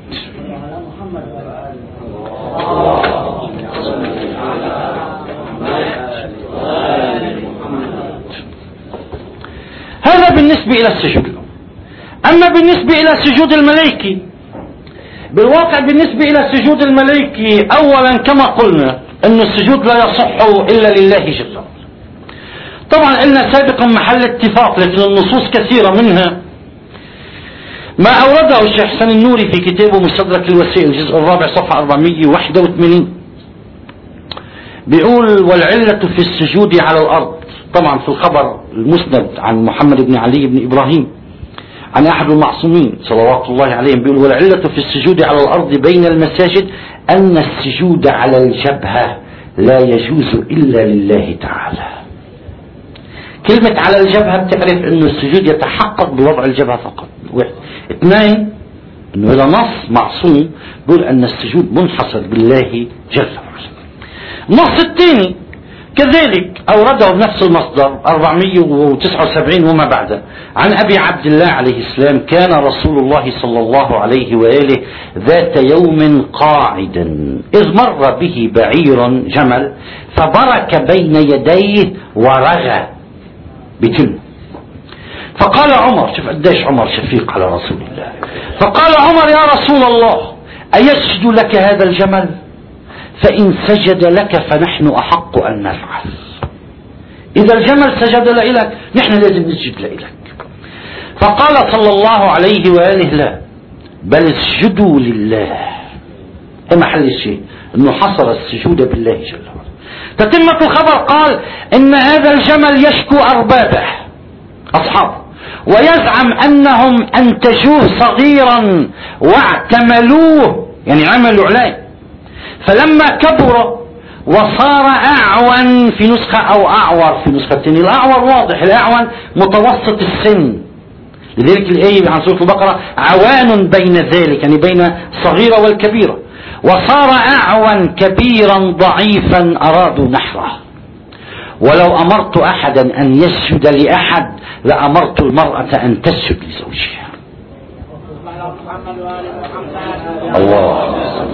هذا بالنسبة إلى السجود. أما بالنسبة إلى السجود الملائكي، بالواقع بالنسبة إلى السجود الملائكي أولا كما قلنا أن السجود لا يصح إلا لله جل وعلا. طبعا قلنا سابقا محل اتفاق، لكن النصوص كثيرة منها ما أورده الشيخ حسن النوري في كتابه مستدرك الوسائل الجزء الرابع صفحة أربعمئة وواحد وثمانين، بيقول والعلة في السجود على الأرض، طبعا في الخبر المسند عن محمد بن علي بن إبراهيم عن أحد المعصومين صلوات الله عليهم، بيقول والعلة في السجود على الأرض بين المساجد أن السجود على الجبهة لا يجوز إلا لله تعالى. كلمة على الجبهة بتعرف أن السجود يتحقق بوضع الجبهة فقط. واحد. اثنين، أنه هذا نص معصوم بيقول أن السجود منحصر بالله جل وعلا. النص الثاني كذلك أورده بنفس المصدر أربعمئة وتسعة وسبعين وما بعده عن أبي عبد الله عليه السلام كان رسول الله صلى الله عليه وآله ذات يوم قاعدا إذ مر به بعير جمل فبرك بين يديه ورغى بتم. فقال عمر، شوف قديش عمر شفيق على رسول الله، فقال عمر يا رسول الله أيسجد لك هذا الجمل؟ فإن سجد لك فنحن أحق أن نفعل. إذا الجمل سجد لك نحن لازم نسجد لك. فقال صلى الله عليه وآله لا بل اسجدوا لله. هي محل الشيء أنه حصر السجود بالله جل وعلا. تتمة الخبر قال إن هذا الجمل يشكو أربابه أصحابه ويزعم أنهم أنتجوه صغيرا واعتملوه، يعني عملوا عليه، فلما كبر وصار أعون في نسخة أو أعور في نسخة الثانية. الأعور واضح، الأعون متوسط السن، لذلك الآية عن سورة البقرة عوان بين ذلك، يعني بين الصغيرة والكبيرة. وصار أعون كبيرا ضعيفا أرادوا نحره. ولو أمرت أحدا أن يسجد لأحد لأمرت المرأة أن تسجد لزوجها. الله.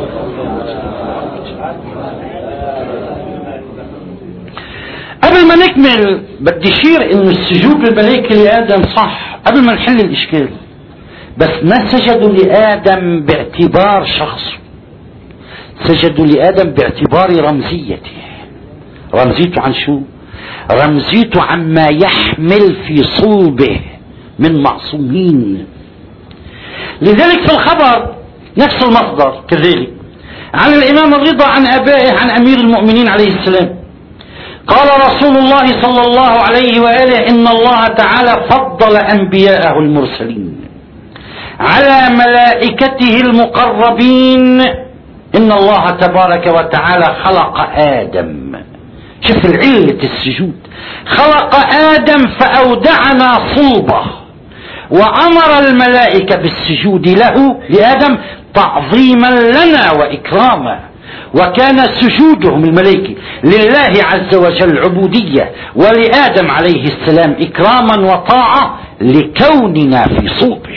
قبل ما نكمل بدي شير انه السجود للملائكة لآدم صح قبل ما نحل الاشكال، بس ما سجدوا لآدم باعتبار شخصه، سجدوا لآدم باعتبار رمزيته. رمزيته عن شو؟ رمزيته عما يحمل في صلبه من معصومين. لذلك في الخبر نفس المصدر كذلك عن الإمام الرضا عن أبائه عن أمير المؤمنين عليه السلام قال رسول الله صلى الله عليه وآله إن الله تعالى فضل أنبياءه المرسلين على ملائكته المقربين. إن الله تبارك وتعالى خلق آدم، شوف العلة السجود، خلق آدم فأودعنا صلبه وأمر الملائكة بالسجود له لآدم تعظيما لنا وإكراما. وكان سجودهم الملائكة لله عز وجل عبودية ولآدم عليه السلام إكراما وطاعة لكوننا في صلبه.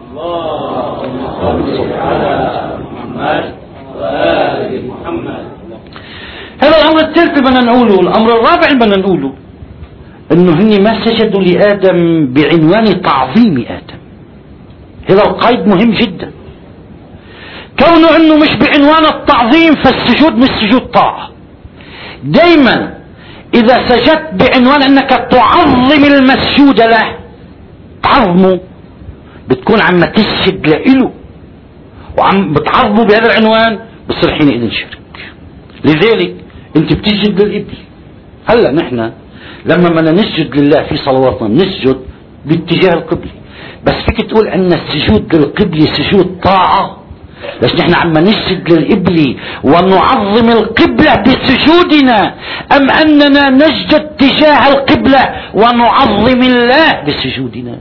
اللهم صل على محمد وآل محمد. هذا الأمر الثالث بدنا نقوله. الأمر الرابع بدنا نقوله إنه هني ما سجدوا لآدم بعنوان تعظيم آدم. هذا القيد مهم جدا، كونه انه مش بعنوان التعظيم فالسجود مش سجود طاعة. دايما اذا سجدت بعنوان انك تعظم المسجود له تعظمه بتكون عم تسجد له وعم بتعظمه بهذا العنوان بصير حينئذ شرك. لذلك انت بتسجد للإبل. هلا نحن لما بدنا نسجد لله في صلواتنا نسجد باتجاه القبلة، بس فيك تقول ان السجود للقبلة سجود طاعة ليش نحن عم نسجد للقبلة ونعظم القبلة بسجودنا، أم أننا نسجد تجاه القبلة ونعظم الله بسجودنا؟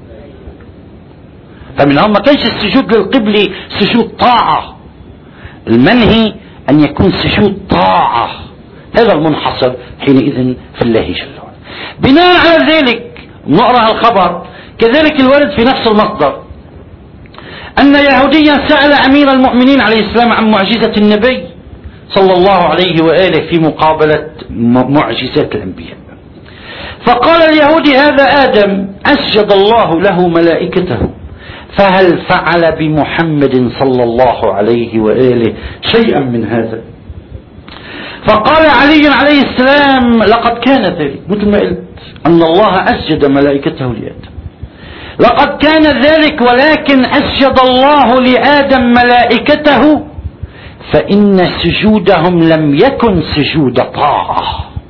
فمن هون ما كانش السجود للقبلة سجود طاعة، المنهي أن يكون سجود طاعة، هذا المنحصر حينئذ في الله جل وعلا. بناء على ذلك نقرأ الخبر كذلك الورد في نفس المصدر أن يهوديا سأل أمير المؤمنين عليه السلام عن معجزة النبي صلى الله عليه وآله في مقابلة معجزات الأنبياء، فقال اليهودي هذا آدم أسجد الله له ملائكته، فهل فعل بمحمد صلى الله عليه وآله شيئا من هذا؟ فقال علي عليه السلام لقد كان ذلك، مثل ما قلت أن الله أسجد ملائكته لآدم، لقد كان ذلك، ولكن أسجد الله لآدم ملائكته فإن سجودهم لم يكن سجود طاعة،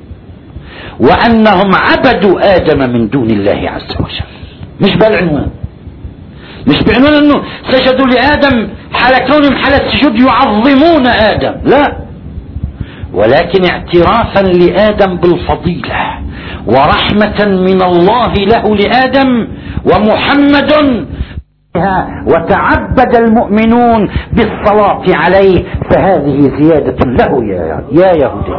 وأنهم عبدوا آدم من دون الله عز وجل. مش بالعنوان، مش بعنوان أنه سجدوا لآدم حال كونهم حالة سجود يعظمون آدم، لا، ولكن اعترافا لآدم بالفضيلة ورحمة من الله له لآدم ومحمد، وتعبد المؤمنون بالصلاة عليه، فهذه زيادة له يا, يا يهودي.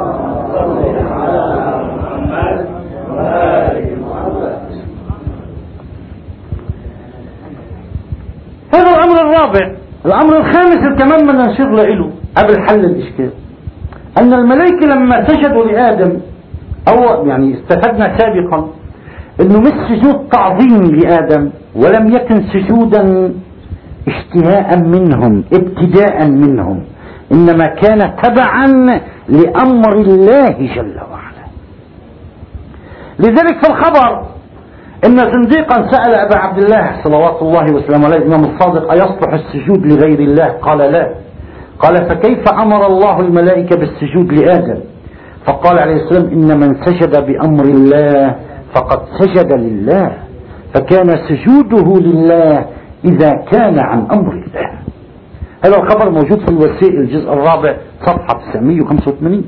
هذا الأمر الرابع. الأمر الخامس اللي كمان بدنا نشير له قبل حل الإشكال، أن الملائكة لما سجدوا لآدم، أو يعني استفدنا سابقا أنه مش سجود تعظيم لآدم، ولم يكن سجودا اشتهاء منهم ابتداء منهم، إنما كان تبعا لأمر الله جل وعلا. لذلك في الخبر إن زنديقا سأل أبا عبد الله صلوات الله وسلامه عليه الإمام الصادق أيصلح السجود لغير الله؟ قال لا. قال فكيف أمر الله الملائكة بالسجود لآدم؟ فقال عليه السلام إن من سجد بأمر الله فقد سجد لله، فكان سجوده لله إذا كان عن أمر الله. هذا الخبر موجود في الوسائل الجزء الرابع صفحة تسعمئة وخمسة وثمانين.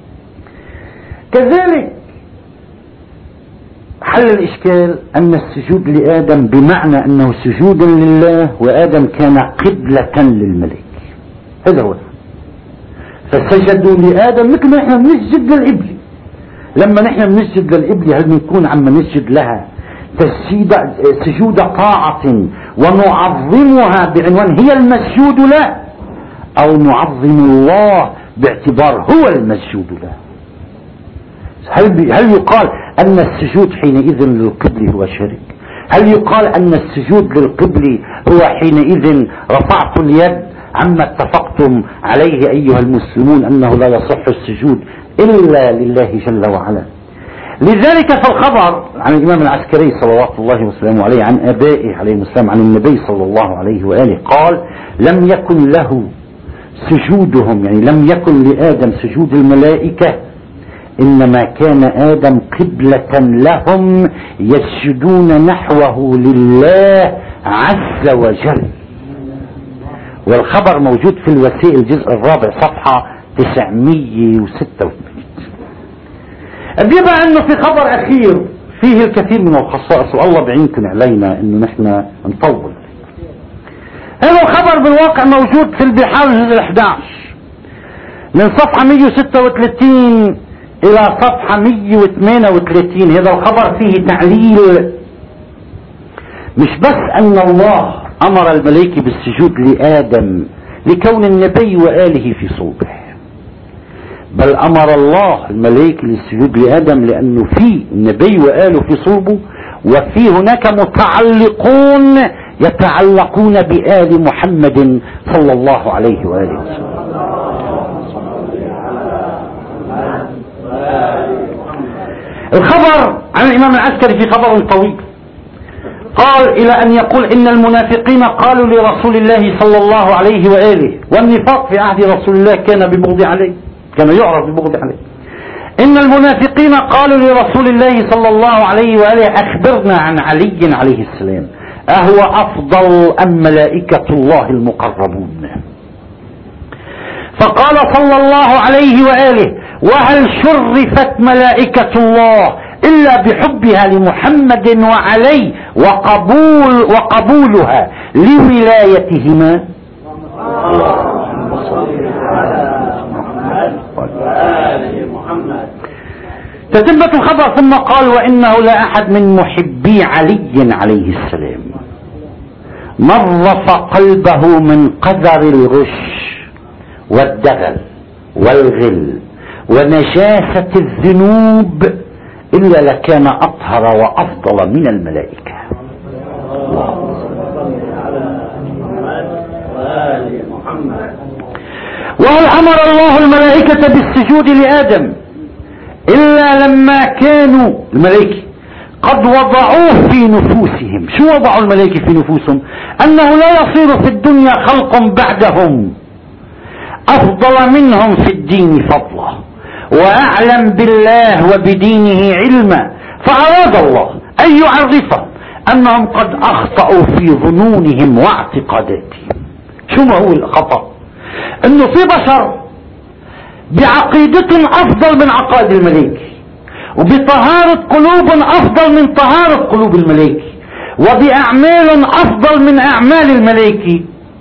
كذلك حل الإشكال أن السجود لآدم بمعنى أنه سجود لله، وآدم كان قبلة للملائكة، هذا هو. فسجدوا لآدم مثل ما نحن بنسجد للإبل. لما نحن بنسجد للإبل هل بنكون عم نسجد لها تسجيد سجود طاعة ونعظمها بعنوان هي المسجود له، أو نعظم الله باعتبار هو المسجود له؟ هل هل يقال أن السجود حينئذ للقبل هو شرك؟ هل يقال أن السجود للقبل هو حينئذ رفعت اليد عما اتفقتم عليه أيها المسلمون أنه لا يصح السجود إلا لله جل وعلا؟ لذلك في الخبر عن الإمام العسكري صلوات الله وسلامه عليه عن آبائه عليه السلام عن النبي صلى الله عليه وآله قال لم يكن له سجودهم، يعني لم يكن لآدم سجود الملائكة، إنما كان آدم قبلة لهم يسجدون نحوه لله عز وجل. والخبر موجود في الوسائل الجزء الرابع صفحة تسعمئة وستة وثمانين. بيبقى أنه في خبر أخير فيه الكثير من الخصائص، والله بعينكم علينا أنه نحن نطول. هذا الخبر بالواقع موجود في البحار الجزء الأحد عشر من صفحة مئة وستة وثلاثين إلى صفحة مئة وثمانية وثلاثين. هذا الخبر فيه تعليل، مش بس أن الله أمر الملائكة بالسجود لآدم لكون النبي وآله في صلبه، بل أمر الله الملائكة للسجود لآدم لأنه في النبي وآله في صلبه، وفي هناك متعلقون يتعلقون بآل محمد صلى الله عليه وآله وسلم. الخبر عن الإمام العسكري في خبر طويل قال إلى أن يقول إن المنافقين قالوا لرسول الله صلى الله عليه وآله، والنفاق في عهد رسول الله كان ببغض عليه، كان يعرف ببغض عليه. إن المنافقين قالوا لرسول الله صلى الله عليه وآله أخبرنا عن علي عليه السلام أهو أفضل أم ملائكة الله المقربون؟ فقال صلى الله عليه وآله: وهل شرفت ملائكة الله إلا بحبها لمحمد وعلي وقبول وقبولها لولايتهما؟ تتمة الخبر. ثم قال: وإنه لا أحد من محبي علي عليه السلام نظف قلبه من قدر الغش والدغل والغل ونجاسة الذنوب إلا لكان أطهر وأفضل من الملائكة. وهل أمر الله الملائكة بالسجود لآدم إلا لما كانوا الملائكة قد وضعوه في نفوسهم؟ شو وضعوا الملائكة في نفوسهم؟ أنه لا يصير في الدنيا خلق بعدهم أفضل منهم في الدين فضلا وأعلم بالله وبدينه علما، فأراد الله أن يعرفهم أنهم قد أخطأوا في ظنونهم واعتقاداتهم. شو ما هو الخطأ؟ أنه في بشر بعقيدة أفضل من عقائد الملائكة، وبطهارة قلوب أفضل من طهارة قلوب الملائكة، وبأعمال أفضل من أعمال الملائكة.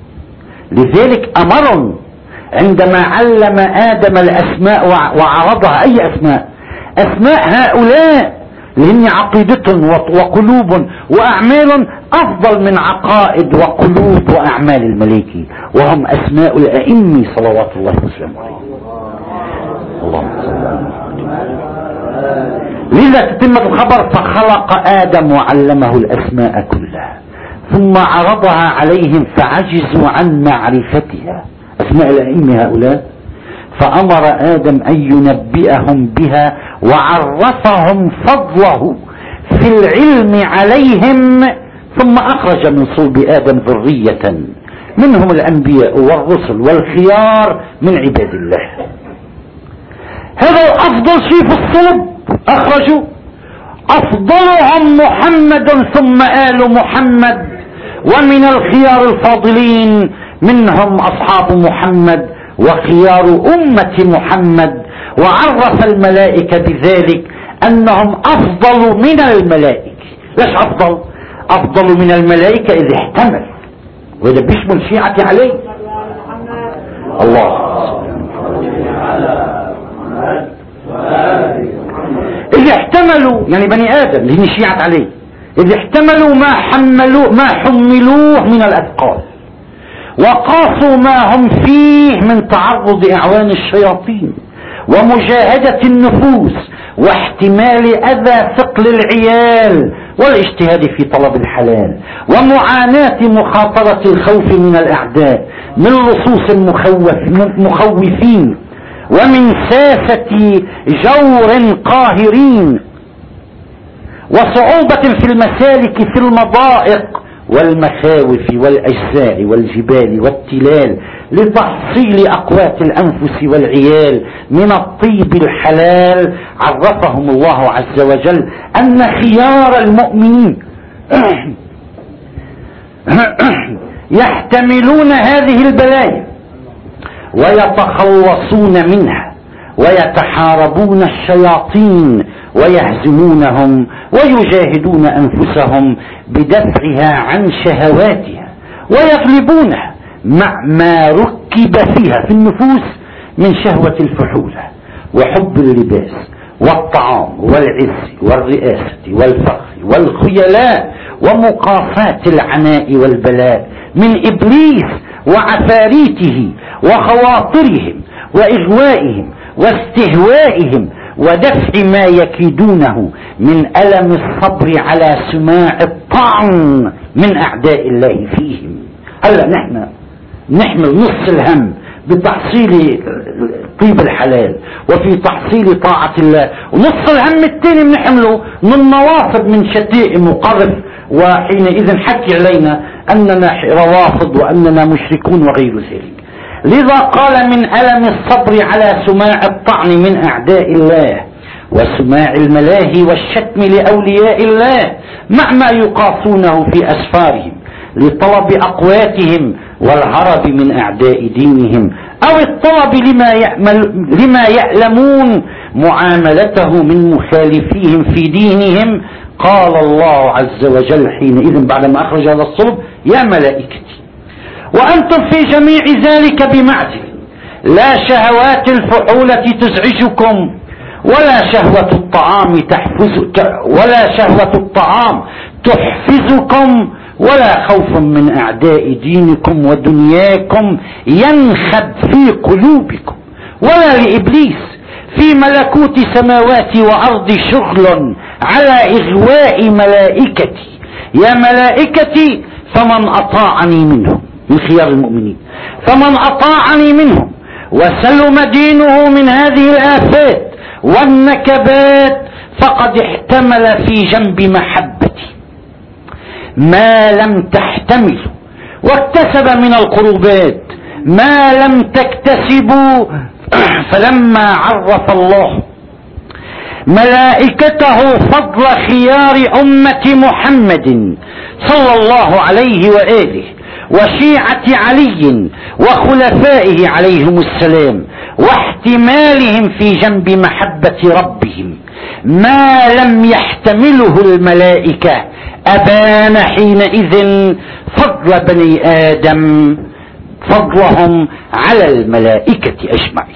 لذلك أمرهم عندما علم آدم الأسماء وعرضها. أي أسماء؟ أسماء هؤلاء لأن عقيدة وقلوب وأعمال أفضل من عقائد وقلوب وأعمال الملائكة، وهم أسماء الأئمة صلوات الله وسلامه عليه. اللهم صل على محمد. لذا تتمة الخبر: فخلق آدم وعلمه الأسماء كلها ثم عرضها عليهم فعجزوا عن معرفتها، أسماء الأئمة هؤلاء، فأمر آدم أن ينبئهم بها وعرفهم فضله في العلم عليهم، ثم أخرج من صلب آدم ذرية منهم الأنبياء والرسل والخيار من عباد الله. هذا أفضل شيء في الصلب أخرجوا، أفضلهم محمد ثم آل محمد، ومن الخيار الفاضلين منهم أصحاب محمد وخيار أمة محمد. وعرف الملائكة بذلك أنهم أفضل من الملائكة. ليش أفضل؟ أفضل من الملائكة إذ احتمل، وإذا بيشمل شيعة عليه. الله إذا احتملوا، يعني بني آدم لأن شيعة عليه، إذا احتملوا ما حملوه ما حملوه من الأثقال، وقاسوا ما هم فيه من تعرض أعوان الشياطين ومجاهدة النفوس واحتمال أذى ثقل العيال والاجتهاد في طلب الحلال ومعاناة مخاطرة الخوف من الأعداء من لصوص المخوفين ومن ساسة جور قاهرين وصعوبة في المسالك في المضائق والمخاوف والأجزاء والجبال والتلال لتحصيل أقوات الأنفس والعيال من الطيب الحلال. عرفهم الله عز وجل أن خيار المؤمنين يحتملون هذه البلايا ويتخلصون منها ويتحاربون الشياطين ويهزمونهم ويجاهدون أنفسهم بدفعها عن شهواتها ويغلبونها مع ما ركب فيها في النفوس من شهوة الفحولة وحب اللباس والطعام والعز والرئاسة والفخر والخيلاء ومقافاة العناء والبلاء من إبليس وعفاريته وخواطرهم وإغوائهم واستهوائهم ودفع ما يكيدونه من ألم الصبر على سماع الطعن من أعداء الله فيهم. هلا نحن نحمل نص الهم بتحصيل طيب الحلال وفي تحصيل طاعة الله، ونص الهم الثاني بنحمله من نواصب من شتائم وقرف، وحينئذ حكي علينا أننا روافض وأننا مشركون وغير ذلك. لذا قال من ألم الصبر على سماع الطعن من أعداء الله وسماع الملاهي والشتم لأولياء الله مع ما يقاصونه في أسفارهم لطلب أقواتهم والهرب من أعداء دينهم، أو الطلب لما, يعمل لما يعلمون معاملته من مخالفيهم في دينهم. قال الله عز وجل حينئذ بعدما أخرج هذا الصلب: يا ملائكتي وأنتم في جميع ذلك بمعزل، لا شهوات الفحولة تزعجكم ولا شهوة الطعام تحفز ولا شهوة الطعام تحفزكم ولا خوف من أعداء دينكم ودنياكم ينخب في قلوبكم، ولا لإبليس في ملكوت سماوات وأرض شغل على إغواء ملائكتي. يا ملائكتي فمن أطاعني منهم، من خيار المؤمنين، فمن أطاعني منهم وسلم دينه من هذه الآفات والنكبات فقد احتمل في جنب محبتي ما لم تحتمل، واكتسب من القربات ما لم تكتسبوا. فلما عرف الله ملائكته فضل خيار أمة محمد صلى الله عليه وآله وشيعة علي وخلفائه عليهم السلام واحتمالهم في جنب محبة ربهم ما لم يحتمله الملائكة، أبان حينئذ فضل بني آدم فضلهم على الملائكة أجمعين.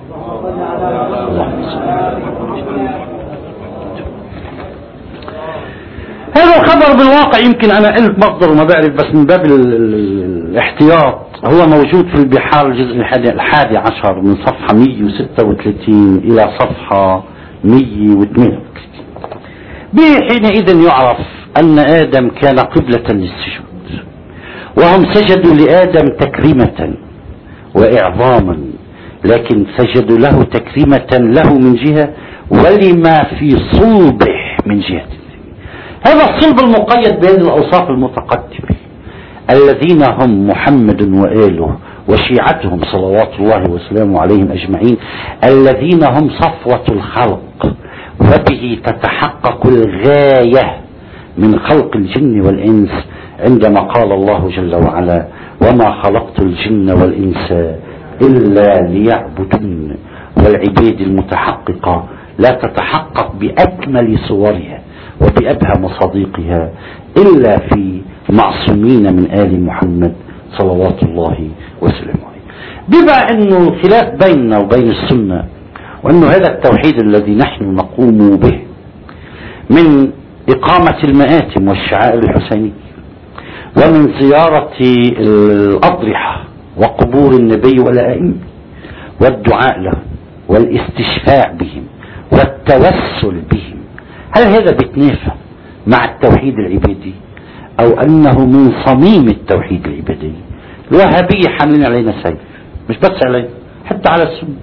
هذا الخبر بالواقع يمكن أنا قلت مصدر وما بعرف، بس من باب الاحتياط هو موجود في البحار الجزء الحادي عشر من صفحة مئة وستة وثلاثين إلى صفحة مئة واثنين وثلاثين. به حينئذ يعرف أن آدم كان قبلة للسجود، وهم سجدوا لآدم تكريمة وإعظاما، لكن سجدوا له تكريمة له من جهة ولما في صلبه من جهة. هذا الصلب المقيد بهذه الأوصاف المتقدمة الذين هم محمد وآله وشيعتهم صلوات الله وسلامه عليهم أجمعين، الذين هم صفوة الخلق، وبه تتحقق الغاية من خلق الجن والإنس عندما قال الله جل وعلا: وما خلقت الجن والإنس إلا ليعبدون. والعباد المتحققة لا تتحقق بأكمل صورها وبأبهى مصادقها إلا في معصومين من آل محمد صلوات الله وسلامه عليه. بما أنه الخلاف بيننا وبين السنة، وأنه هذا التوحيد الذي نحن نقوم به من إقامة المآتم والشعائر الحسينية ومن زيارة الأضرحة وقبور النبي والأئمة والدعاء لهم والاستشفاع بهم والتوسل بهم، هل هذا بيتنافى مع التوحيد العبادي أو أنه من صميم التوحيد العبادي؟ الوهابية حاملين علينا سيف، مش بس علينا، حتى على السنة.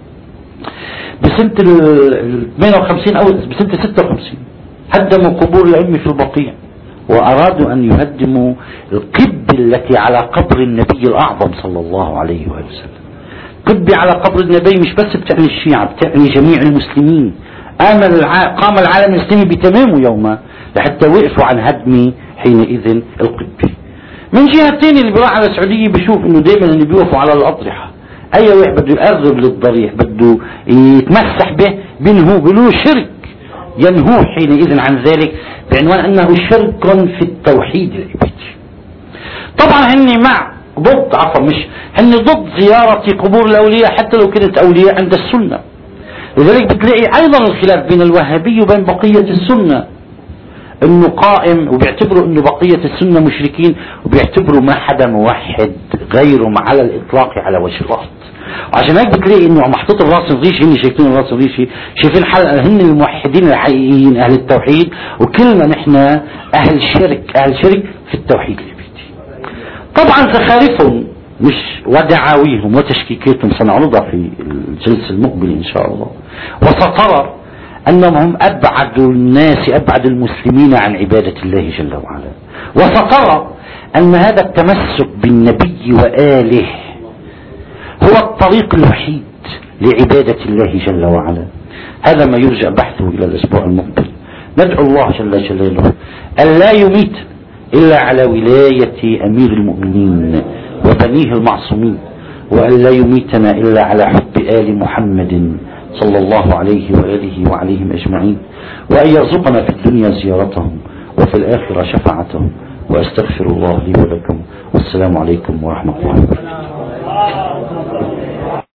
بسنة ال ثمانية وخمسين أو بسنة ستة وخمسين هدموا قبور الأئمة في البقيع، وأرادوا أن يهدموا القبة التي على قبر النبي الأعظم صلى الله عليه وآله وسلم. قبة على قبر النبي مش بس بتعني الشيعة، بتعني جميع المسلمين. قام العالم الإسلامي بتمامه يوما لحتى وقفوا عن هدم حينئذ القبة. من جهة ثانية اللي بيروح على السعودية بيشوف انه دائما اللي بيوقفوا على الأضرحة اي واحد بده يقرب للضريح بده يتمسح به بينهو بلو شرك، ينهوه حينئذ عن ذلك بعنوان انه شرك في التوحيد العبادي. طبعا هن مع ضد عفوا مش هن ضد زيارة قبور الأولياء حتى لو كانت أولياء عند السنة. لذلك بتلاقي أيضا الخلاف بين الوهابي وبين بقية السنة، انه قائم وبيعتبروا انه بقية السنة مشركين، وبيعتبروا ما حدا موحد غيرهم على الإطلاق على وجه الأرض. وعشان هيك بتلاقي انه محطوط الراس الريشي، هن شايفين الراس الريشي، شايفين حلقة هن الموحدين الحقيقيين أهل التوحيد، وكلنا نحن أهل شرك أهل شرك في التوحيد العبادي. طبعا زخارفهم مش ودعاويهم وتشكيكاتهم سنعرضها في الجلسة المقبلة إن شاء الله، وسترى أنهم هم أبعد الناس أبعد المسلمين عن عبادة الله جل وعلا، وسترى أن هذا التمسك بالنبي وآله هو الطريق الوحيد لعبادة الله جل وعلا. هذا ما يرجع بحثه إلى الأسبوع المقبل. ندعو الله جل جلاله أن لا يميت إلا على ولاية أمير المؤمنين وبنيه المعصومين، وأن لا يميتنا إلا على حب آل محمد صلى الله عليه وآله وعليهم أجمعين، وأن يرزقنا في الدنيا زيارتهم وفي الآخرة شفاعتهم. وأستغفر الله لي ولكم، والسلام عليكم ورحمة الله وبركاته.